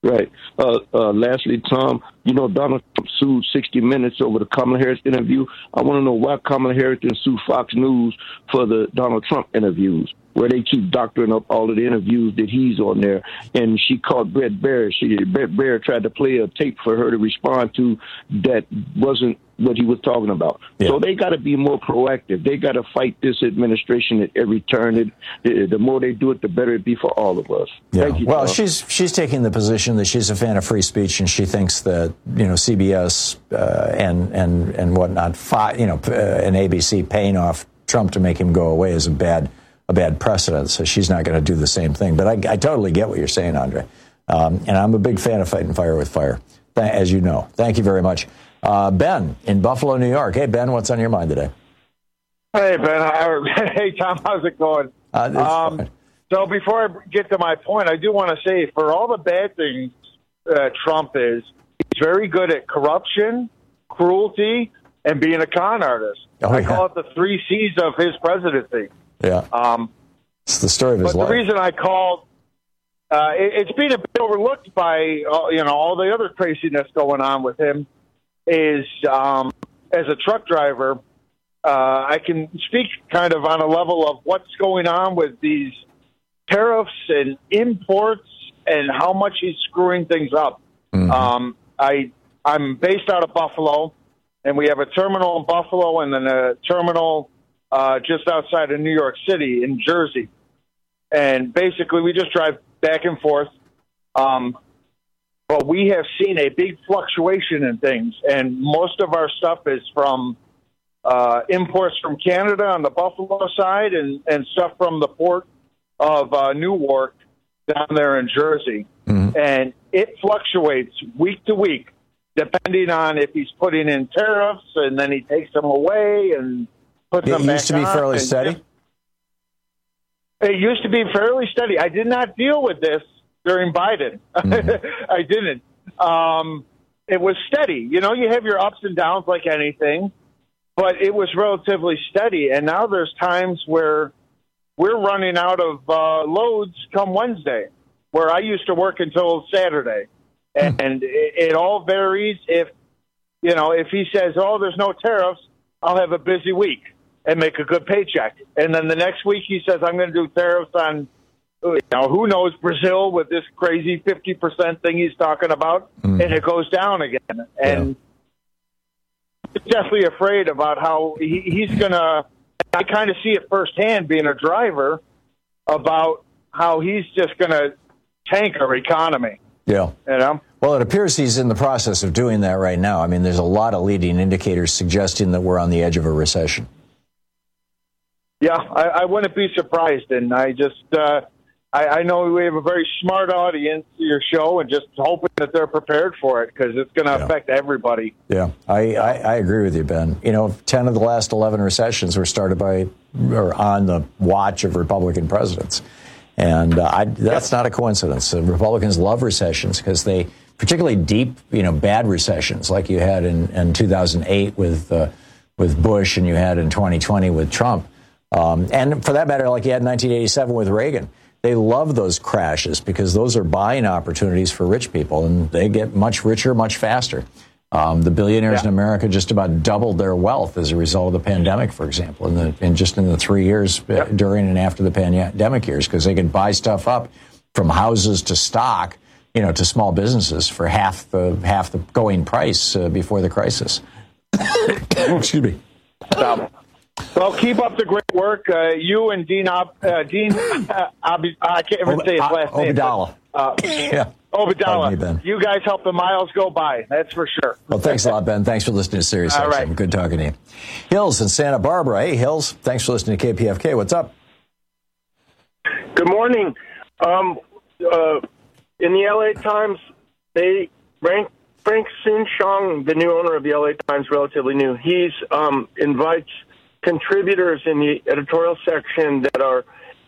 Speaker 4: Right. Lastly, Tom, Donald Trump sued 60 Minutes over the Kamala Harris interview. I want to know why Kamala Harris didn't sue Fox News for the Donald Trump interviews, where they keep doctoring up all of the interviews that he's on there. And she called Brett Baer. Brett Baer tried to play a tape for her to respond to that wasn't what he was talking about. Yeah. So they got to be more proactive. They got to fight this administration at every turn. The more they do it, the better it be for all of us.
Speaker 16: Yeah.
Speaker 4: Thank you,
Speaker 16: well,
Speaker 4: Tom.
Speaker 16: she's taking the position that she's a fan of free speech, and she thinks that CBS and whatnot, and ABC paying off Trump to make him go away is a bad precedent. So she's not going to do the same thing. But I totally get what you're saying, Andre. And I'm a big fan of fighting fire with fire, as you know. Thank you very much. Ben in Buffalo, New York. Hey, Ben, what's on your mind today?
Speaker 5: Hey, Ben. Hey, Tom. How's it going? So before I get to my point, I do want to say, for all the bad things Trump is, he's very good at corruption, cruelty, and being a con artist. I call it the 3 C's of his presidency.
Speaker 16: Yeah. It's the story of his life.
Speaker 5: But the reason I called, it's been a bit overlooked by all the other craziness going on with him, is as a truck driver, I can speak kind of on a level of what's going on with these tariffs and imports and how much he's screwing things up. Mm-hmm. I'm based out of Buffalo, and we have a terminal in Buffalo and then a terminal just outside of New York City in Jersey. And basically we just drive back and forth. But we have seen a big fluctuation in things, and most of our stuff is from imports from Canada on the Buffalo side and stuff from the port of Newark down there in Jersey. Mm-hmm. And it fluctuates week to week, depending on if he's putting in tariffs and then he takes them away and puts them back on.
Speaker 16: It used to be fairly steady?
Speaker 5: It used to be fairly steady. I did not deal with this during Biden. Mm-hmm. I didn't. It was steady. You have your ups and downs like anything, but it was relatively steady. And now there's times where we're running out of loads come Wednesday, where I used to work until Saturday. And it all varies. If he says, there's no tariffs, I'll have a busy week and make a good paycheck. And then the next week he says, I'm going to do tariffs on, who knows, Brazil with this crazy 50% thing he's talking about, and it goes down again. And I'm definitely afraid about how he's going to, I kind of see it firsthand being a driver, about how he's just going to tank our economy.
Speaker 16: Yeah. Well, it appears he's in the process of doing that right now. I mean, there's a lot of leading indicators suggesting that we're on the edge of a recession.
Speaker 5: Yeah, I wouldn't be surprised. And I just, I know we have a very smart audience to your show, and just hoping that they're prepared for it, because it's going to affect everybody.
Speaker 16: Yeah, I agree with you, Ben. 10 of the last 11 recessions were started by or on the watch of Republican presidents. And that's not a coincidence. Republicans love recessions because they, particularly deep, bad recessions like you had in 2008 with Bush, and you had in 2020 with Trump. And for that matter, like you had in 1987 with Reagan. They love those crashes because those are buying opportunities for rich people, and they get much richer much faster. The billionaires in America just about doubled their wealth as a result of the pandemic, for example, in the 3 years during and after the pandemic years, because they could buy stuff up from houses to stock, to small businesses for half the going price before the crisis. Excuse me.
Speaker 5: Well, keep up the great work. You and Dean, I can't even say his last name.
Speaker 16: Obadala.
Speaker 5: Obadala. You guys help the miles go by. That's for sure.
Speaker 16: Well, thanks a lot, Ben. Thanks for listening to Sirius XM. Right. Good talking to you. Hills in Santa Barbara. Hey, Hills. Thanks for listening to KPFK. What's up?
Speaker 8: Good morning. In the LA Times, they ranked Frank Soon-Shiong, the new owner of the LA Times, relatively new. He's invites contributors in the editorial section that are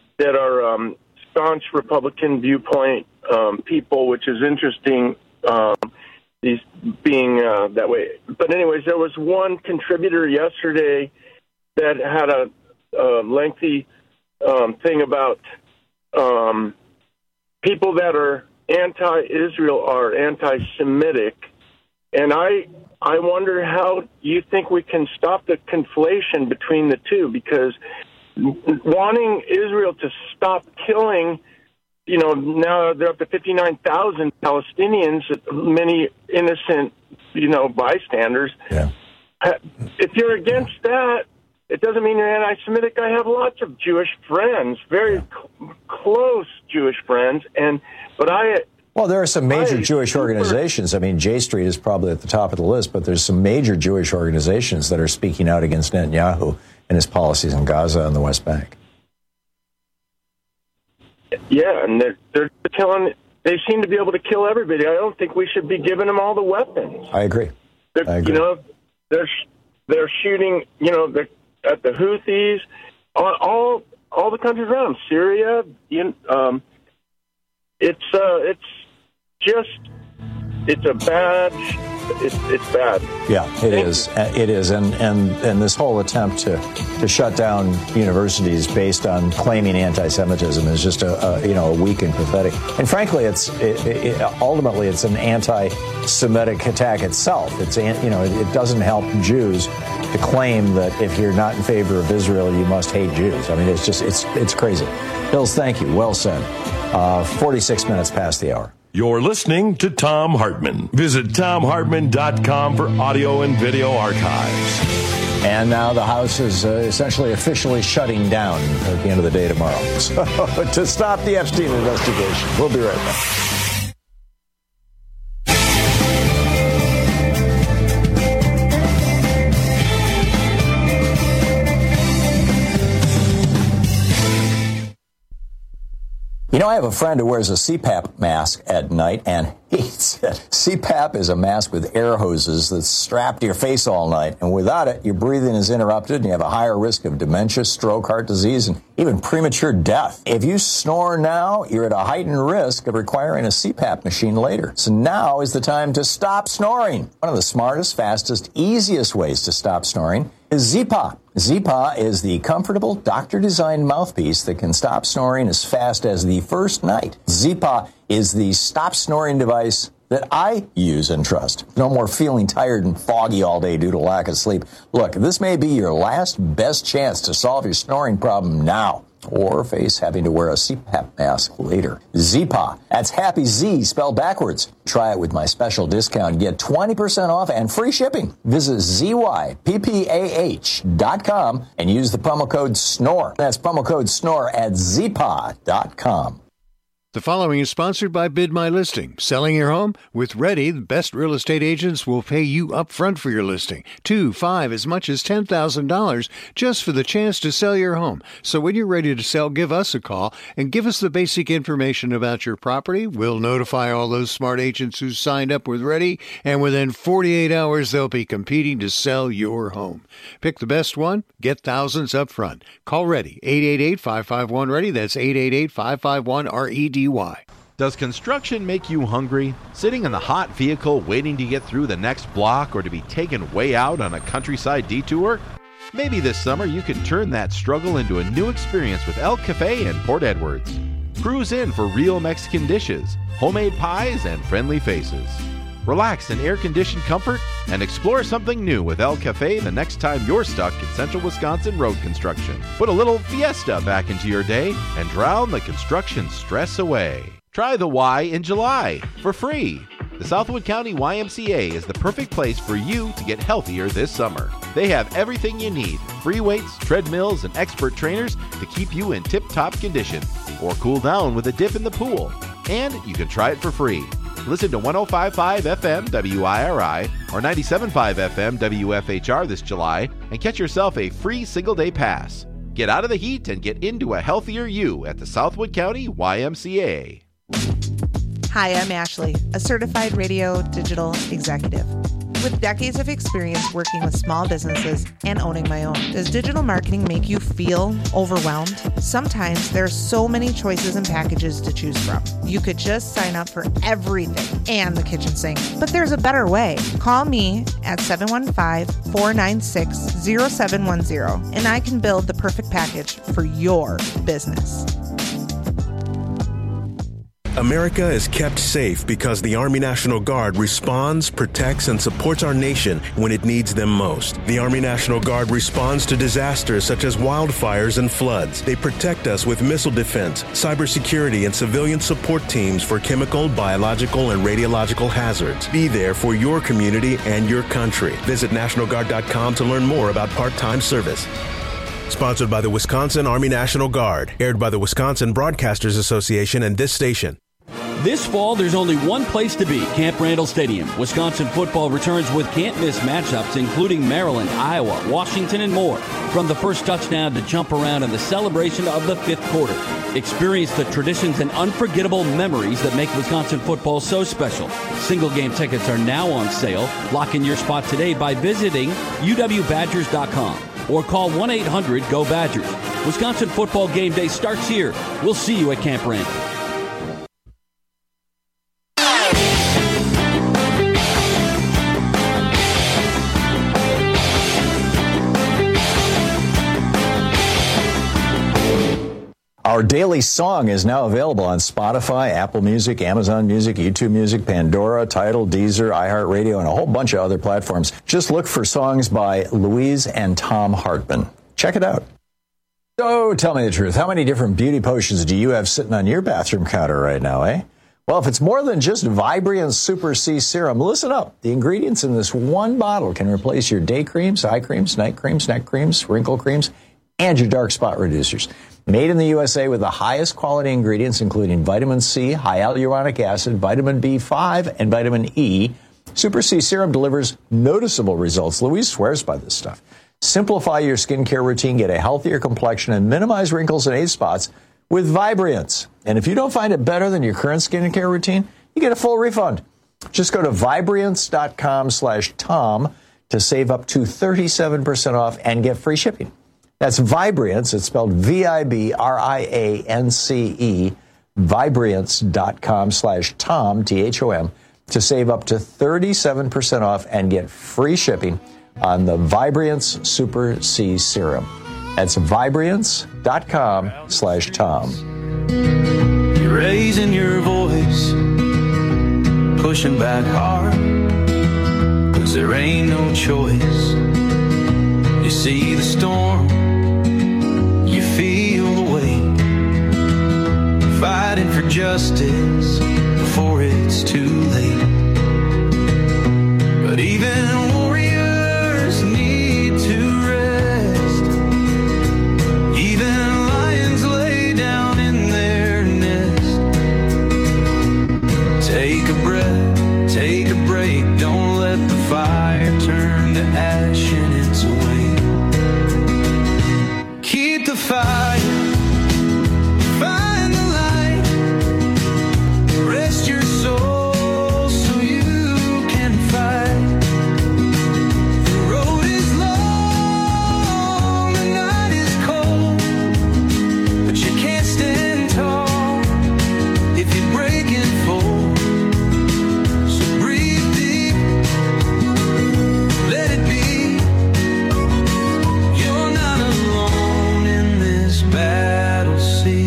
Speaker 8: staunch Republican viewpoint people, which is interesting. These being that way, but anyways, there was one contributor yesterday that had a lengthy thing about people that are anti-Israel are anti-Semitic, and I wonder how you think we can stop the conflation between the two, because wanting Israel to stop killing, now they're up to 59,000 Palestinians, many innocent, bystanders.
Speaker 16: Yeah.
Speaker 8: If you're against that, it doesn't mean you're anti-Semitic. I have lots of Jewish friends, very close Jewish friends,
Speaker 16: Well, there are some major Jewish organizations. I mean, J Street is probably at the top of the list, but there's some major Jewish organizations that are speaking out against Netanyahu and his policies in Gaza and the West Bank.
Speaker 8: Yeah, and they're killing. They seem to be able to kill everybody. I don't think we should be giving them all the weapons.
Speaker 16: I agree.
Speaker 8: They're shooting. They're at the Houthis, all the countries around them, Syria. It's a bad. It's bad.
Speaker 16: Yeah, it is. It is, and this whole attempt to shut down universities based on claiming anti-Semitism is just a weak and pathetic. And frankly, ultimately it's an anti-Semitic attack itself. It doesn't help Jews to claim that if you're not in favor of Israel, you must hate Jews. I mean, it's crazy. Hills, thank you. Well said. 46 minutes past the hour.
Speaker 15: You're listening to Thom Hartmann. Visit ThomHartmann.com for audio and video archives.
Speaker 16: And now the House is essentially officially shutting down at the end of the day tomorrow. So, to stop the Epstein investigation. We'll be right back. I have a friend who wears a CPAP mask at night, and he said CPAP is a mask with air hoses that's strapped to your face all night, and without it, your breathing is interrupted, and you have a higher risk of dementia, stroke, heart disease, and even premature death. If you snore now, you're at a heightened risk of requiring a CPAP machine later. So now is the time to stop snoring. One of the smartest, fastest, easiest ways to stop snoring is Zyppah. Zyppah is the comfortable, doctor-designed mouthpiece that can stop snoring as fast as the first night. Zyppah is the stop snoring device that I use and trust. No more feeling tired and foggy all day due to lack of sleep. Look, this may be your last best chance to solve your snoring problem now, or face having to wear a CPAP mask later. Zyppah. That's Happy Z spelled backwards. Try it with my special discount. Get 20% off and free shipping. Visit ZYPPAH.com and use the promo code SNORE. That's promo code SNORE at Zyppah.com.
Speaker 9: The following is sponsored by Bid My Listing. Selling your home? With Ready, the best real estate agents will pay you up front for your listing. $2, $5, as much as $10,000 just for the chance to sell your home. So when you're ready to sell, give us a call and give us the basic information about your property. We'll notify all those smart agents who signed up with Ready, and within 48 hours, they'll be competing to sell your home. Pick the best one. Get thousands up front. Call Ready, 888-551-READY. That's 888-551-REDY.
Speaker 11: Does construction make you hungry? Sitting in the hot vehicle waiting to get through the next block or to be taken way out on a countryside detour? Maybe this summer you can turn that struggle into a new experience with El Cafe in Port Edwards. Cruise in for real Mexican dishes, homemade pies, and friendly faces. Relax in air-conditioned comfort and explore something new with El Cafe the next time you're stuck in central Wisconsin road construction. Put a little fiesta back into your day and drown the construction stress away. Try the Y in July for free. The Southwood County YMCA is the perfect place for you to get healthier this summer. They have everything you need: free weights, treadmills, and expert trainers to keep you in tip-top condition, or cool down with a dip in the pool. And you can try it for free. Listen to 105.5 FM WIRI or 97.5 FM WFHR this July and catch yourself a free single-day pass. Get out of the heat and get into a healthier you at the Southwood County YMCA.
Speaker 12: Hi, I'm Ashley, a certified radio digital executive. With decades of experience working with small businesses and owning my own, does digital marketing make you feel overwhelmed? Sometimes there are so many choices and packages to choose from. You could just sign up for everything and the kitchen sink. But there's a better way. Call me at 715-496-0710 and I can build the perfect package for your business.
Speaker 13: America is kept safe because the Army National Guard responds, protects, and supports our nation when it needs them most. The Army National Guard responds to disasters such as wildfires and floods. They protect us with missile defense, cybersecurity, and civilian support teams for chemical, biological, and radiological hazards. Be there for your community and your country. Visit NationalGuard.com to learn more about part-time service. Sponsored by the Wisconsin Army National Guard. Aired by the Wisconsin Broadcasters Association and this station.
Speaker 14: This fall, there's only one place to be, Camp Randall Stadium. Wisconsin football returns with can't-miss matchups, including Maryland, Iowa, Washington, and more. From the first touchdown to jump around and the celebration of the fifth quarter. Experience the traditions and unforgettable memories that make Wisconsin football so special. Single-game tickets are now on sale. Lock in your spot today by visiting uwbadgers.com or call 1-800-GO-BADGERS. Wisconsin football game day starts here. We'll see you at Camp Randall.
Speaker 16: Our daily song is now available on Spotify, Apple Music, Amazon Music, YouTube Music, Pandora, Tidal, Deezer, iHeartRadio, and a whole bunch of other platforms. Just look for songs by Louise and Tom Hartman. Check it out. So tell me the truth. How many different beauty potions do you have sitting on your bathroom counter right now, eh? Well, if it's more than just Vibriance Super C Serum, listen up. The ingredients in this one bottle can replace your day creams, eye creams, night creams, neck creams, wrinkle creams, and your dark spot reducers. Made in the USA with the highest quality ingredients, including vitamin C, hyaluronic acid, vitamin B5, and vitamin E, Super C Serum delivers noticeable results. Louise swears by this stuff. Simplify your skincare routine, get a healthier complexion, and minimize wrinkles and age spots with Vibriance. And if you don't find it better than your current skincare routine, you get a full refund. Just go to Vibriance.com/Tom to save up to 37% off and get free shipping. That's Vibriance. It's spelled Vibriance, Vibriance.com/Tom, THOM, to save up to 37% off and get free shipping on the Vibriance Super C Serum. That's Vibriance.com/Tom.
Speaker 2: You're raising your voice, pushing back hard, 'cause there ain't no choice. You see the storm, you feel the weight, fighting for justice before it's too late. But even warriors need to rest, even lions lay down in their nest. Take a breath, take a break, don't let the fire turn to ash in its way. Keep the fire, find the light, rest your soul so you can fight. The road is long, the night is cold, but you can't stand tall if you break and fold. So breathe deep, let it be. You're not alone in this battle scene.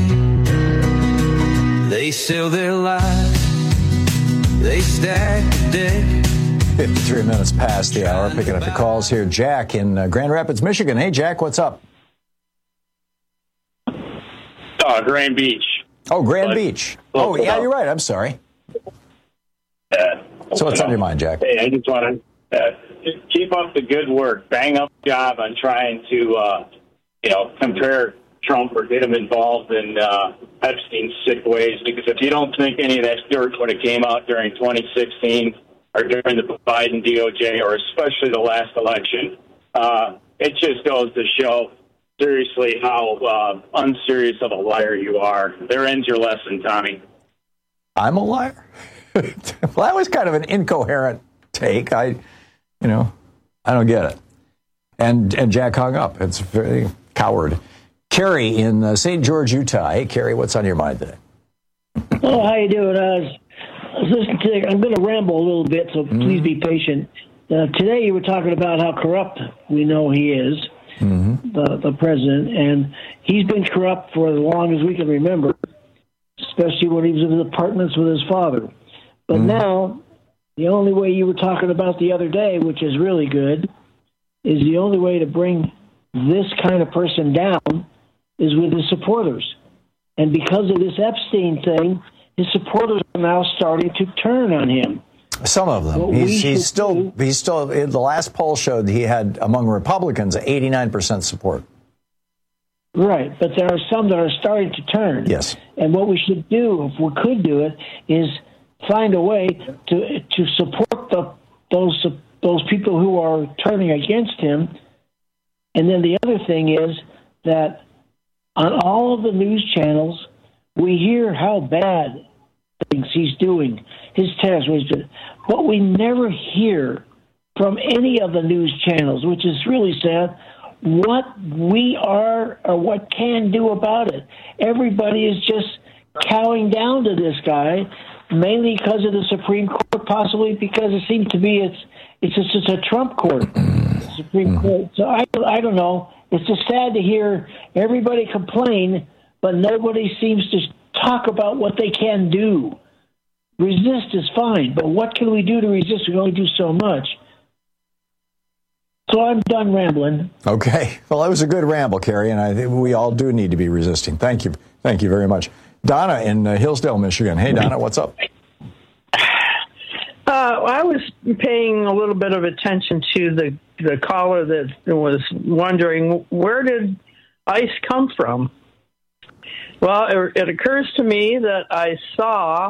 Speaker 2: They sell their lives, they stack the deck.
Speaker 16: 53 minutes past the hour, picking up the calls here. Jack in Grand Rapids, Michigan. Hey, Jack, what's up?
Speaker 17: Grand Beach.
Speaker 16: Oh, Grand Beach. Oh, yeah, you're right. I'm sorry. So what's on your mind, Jack?
Speaker 17: Hey, I just want to just keep up the good work. Bang up job on trying to, compare Trump or get him involved in Epstein's sick ways. Because if you don't think any of that dirt would have came out during 2016 or during the Biden DOJ or especially the last election, it just goes to show seriously how unserious of a liar you are. There ends your lesson, Tommy.
Speaker 16: I'm a liar? Well, that was kind of an incoherent take. I don't get it. And Jack hung up. It's very coward. Carrie in St. George, Utah. Hey, Carrie, what's on your mind today?
Speaker 18: Oh, how you doing? I was listening to. I'm going to ramble a little bit, so please be patient. Today you were talking about how corrupt we know he is, the president, and he's been corrupt for as long as we can remember. especially when he was in his apartments with his father. But now, the only way you were talking about the other day, which is really good, is the only way to bring this kind of person down is with his supporters. And because of this Epstein thing, his supporters are now starting to turn on him.
Speaker 16: Some of them. He's still, the last poll showed he had, among Republicans, 89% support.
Speaker 18: Right, but there are some that are starting to turn.
Speaker 16: Yes.
Speaker 18: And what we should do, if we could do it, is find a way to support those people who are turning against him. And then the other thing is that on all of the news channels, we hear how bad things he's doing, his test was doing. But we never hear from any of the news channels, which is really sad, what we are or what can do about it. Everybody is just cowing down to this guy, mainly because of the Supreme Court, possibly because it seems to be it's just a Trump court, Supreme Court. So I don't know. It's just sad to hear everybody complain, but nobody seems to talk about what they can do. Resist is fine, but what can we do to resist? We can only do so much. So I'm done rambling.
Speaker 16: Okay. Well, that was a good ramble, Kerry, and I think we all do need to be resisting. Thank you. Thank you very much. Donna in Hillsdale, Michigan. Hey, Donna, what's up?
Speaker 6: I was paying a little bit of attention to the caller that was wondering, where did ice come from? Well, it occurs to me that I saw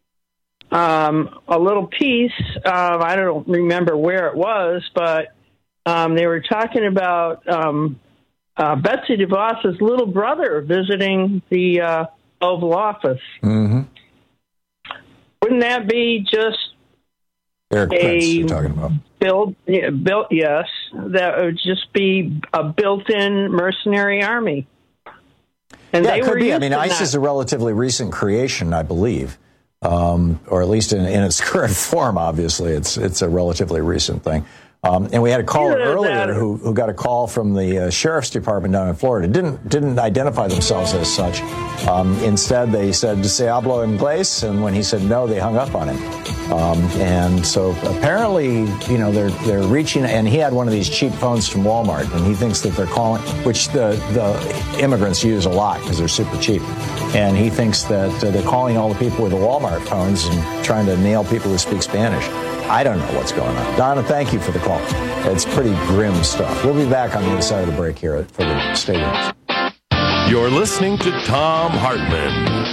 Speaker 6: a little piece. I don't remember where it was, but they were talking about Betsy DeVos's little brother visiting the Oval Office. Mm-hmm. Wouldn't that be just
Speaker 16: Eric Prince you're talking about?
Speaker 6: Built, yes. That would just be a built-in mercenary army. And
Speaker 16: yeah,
Speaker 6: they
Speaker 16: it could
Speaker 6: were
Speaker 16: be. I mean, ICE
Speaker 6: that.
Speaker 16: is a relatively recent creation, I believe, or at least in its current form. Obviously, it's a relatively recent thing. And we had a caller earlier who got a call from the sheriff's department down in Florida. Didn't identify themselves as such. Instead, they said, "Se hablo inglés," and when he said no, they hung up on him. And so apparently, you know, they're reaching. And he had one of these cheap phones from Walmart, and he thinks that they're calling, which the immigrants use a lot because they're super cheap. And he thinks that they're calling all the people with the Walmart phones and trying to nail people who speak Spanish. I don't know what's going on. Donna, thank you for the call. It's pretty grim stuff. We'll be back on the other side of the break here for the State News.
Speaker 15: You're listening to Thom Hartmann.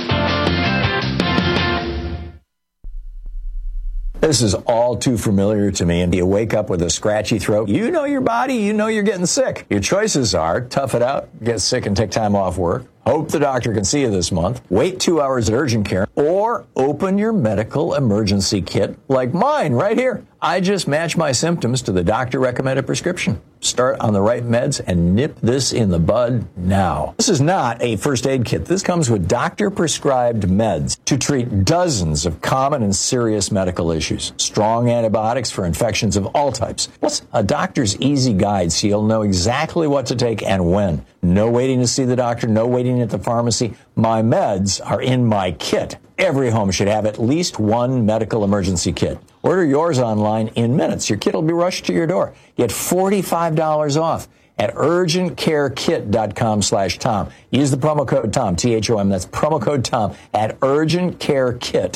Speaker 16: This is all too familiar to me. And you wake up with a scratchy throat. You know your body. You know you're getting sick. Your choices are tough it out, get sick and take time off work, hope the doctor can see you this month, wait 2 hours at urgent care, or open your medical emergency kit like mine right here. I just match my symptoms to the doctor-recommended prescription. Start on the right meds and nip this in the bud now. This is not a first aid kit. This comes with doctor-prescribed meds to treat dozens of common and serious medical issues. Strong antibiotics for infections of all types. Plus, a doctor's easy guide so you'll know exactly what to take and when. No waiting to see the doctor, no waiting at the pharmacy. My meds are in my kit. Every home should have at least one medical emergency kit. Order yours online in minutes. Your kit will be rushed to your door. Get $45 off at urgentcarekit.com/Tom. Use the promo code Tom, T-H-O-M. That's promo code Tom at Urgent Care Kit.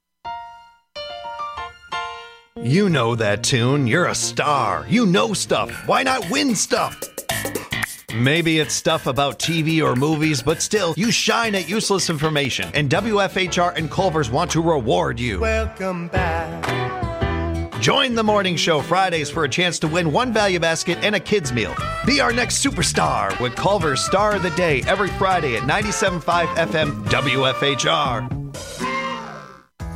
Speaker 7: You know that tune. You're a star. You know stuff. Why not win stuff? Maybe it's stuff about TV or movies, but still, you shine at useless information, and WFHR and Culver's want to reward you.
Speaker 10: Welcome back.
Speaker 7: Join the morning show Fridays for a chance to win one value basket and a kid's meal. Be our next superstar with Culver's Star of the Day every Friday at 97.5 FM WFHR.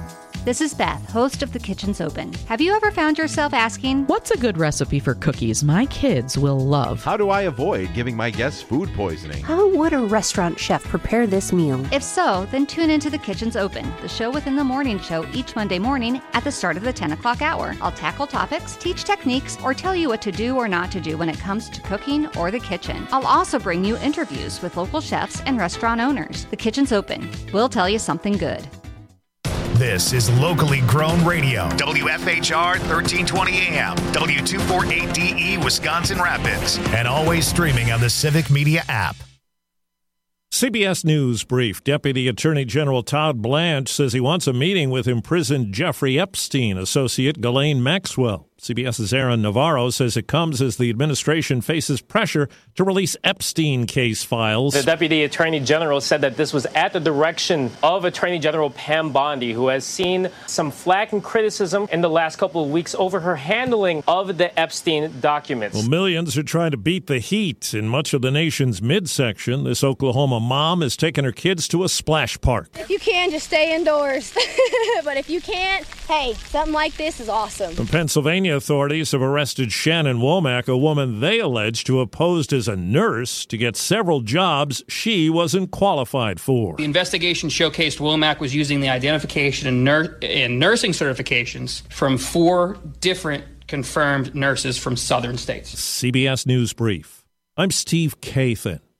Speaker 10: This is Beth, host of The Kitchen's Open. Have you ever found yourself asking,
Speaker 19: what's a good recipe for cookies my kids will love?
Speaker 11: How do I avoid giving my guests food poisoning?
Speaker 20: How would a restaurant chef prepare this meal?
Speaker 10: If so, then tune into The Kitchen's Open, the show within the morning show each Monday morning at the start of the 10 o'clock hour. I'll tackle topics, teach techniques, or tell you what to do or not to do when it comes to cooking or the kitchen. I'll also bring you interviews with local chefs and restaurant owners. The Kitchen's Open. We'll tell you something good.
Speaker 1: This is locally grown radio. WFHR 1320 AM, W248DE Wisconsin Rapids, and always streaming on the Civic Media app.
Speaker 21: CBS News Brief. Deputy Attorney General Todd Blanche says he wants a meeting with imprisoned Jeffrey Epstein associate Ghislaine Maxwell. CBS's Aaron Navarro says it comes as the administration faces pressure to release Epstein case files.
Speaker 22: The Deputy Attorney General said that this was at the direction of Attorney General Pam Bondi, who has seen some flack and criticism in the last couple of weeks over her handling of the Epstein documents.
Speaker 21: Well, millions are trying to beat the heat in much of the nation's midsection. This Oklahoma mom is taking her kids to a splash park.
Speaker 24: If you can, just stay indoors. But if you can't, hey, something like this is awesome.
Speaker 21: In Pennsylvania, authorities have arrested Shannon Womack, a woman they allege to have posed as a nurse to get several jobs she wasn't qualified for.
Speaker 27: The investigation showcased Womack was using the identification and nursing certifications from 4 different confirmed nurses from southern states.
Speaker 21: CBS News Brief. I'm Steve Kathan.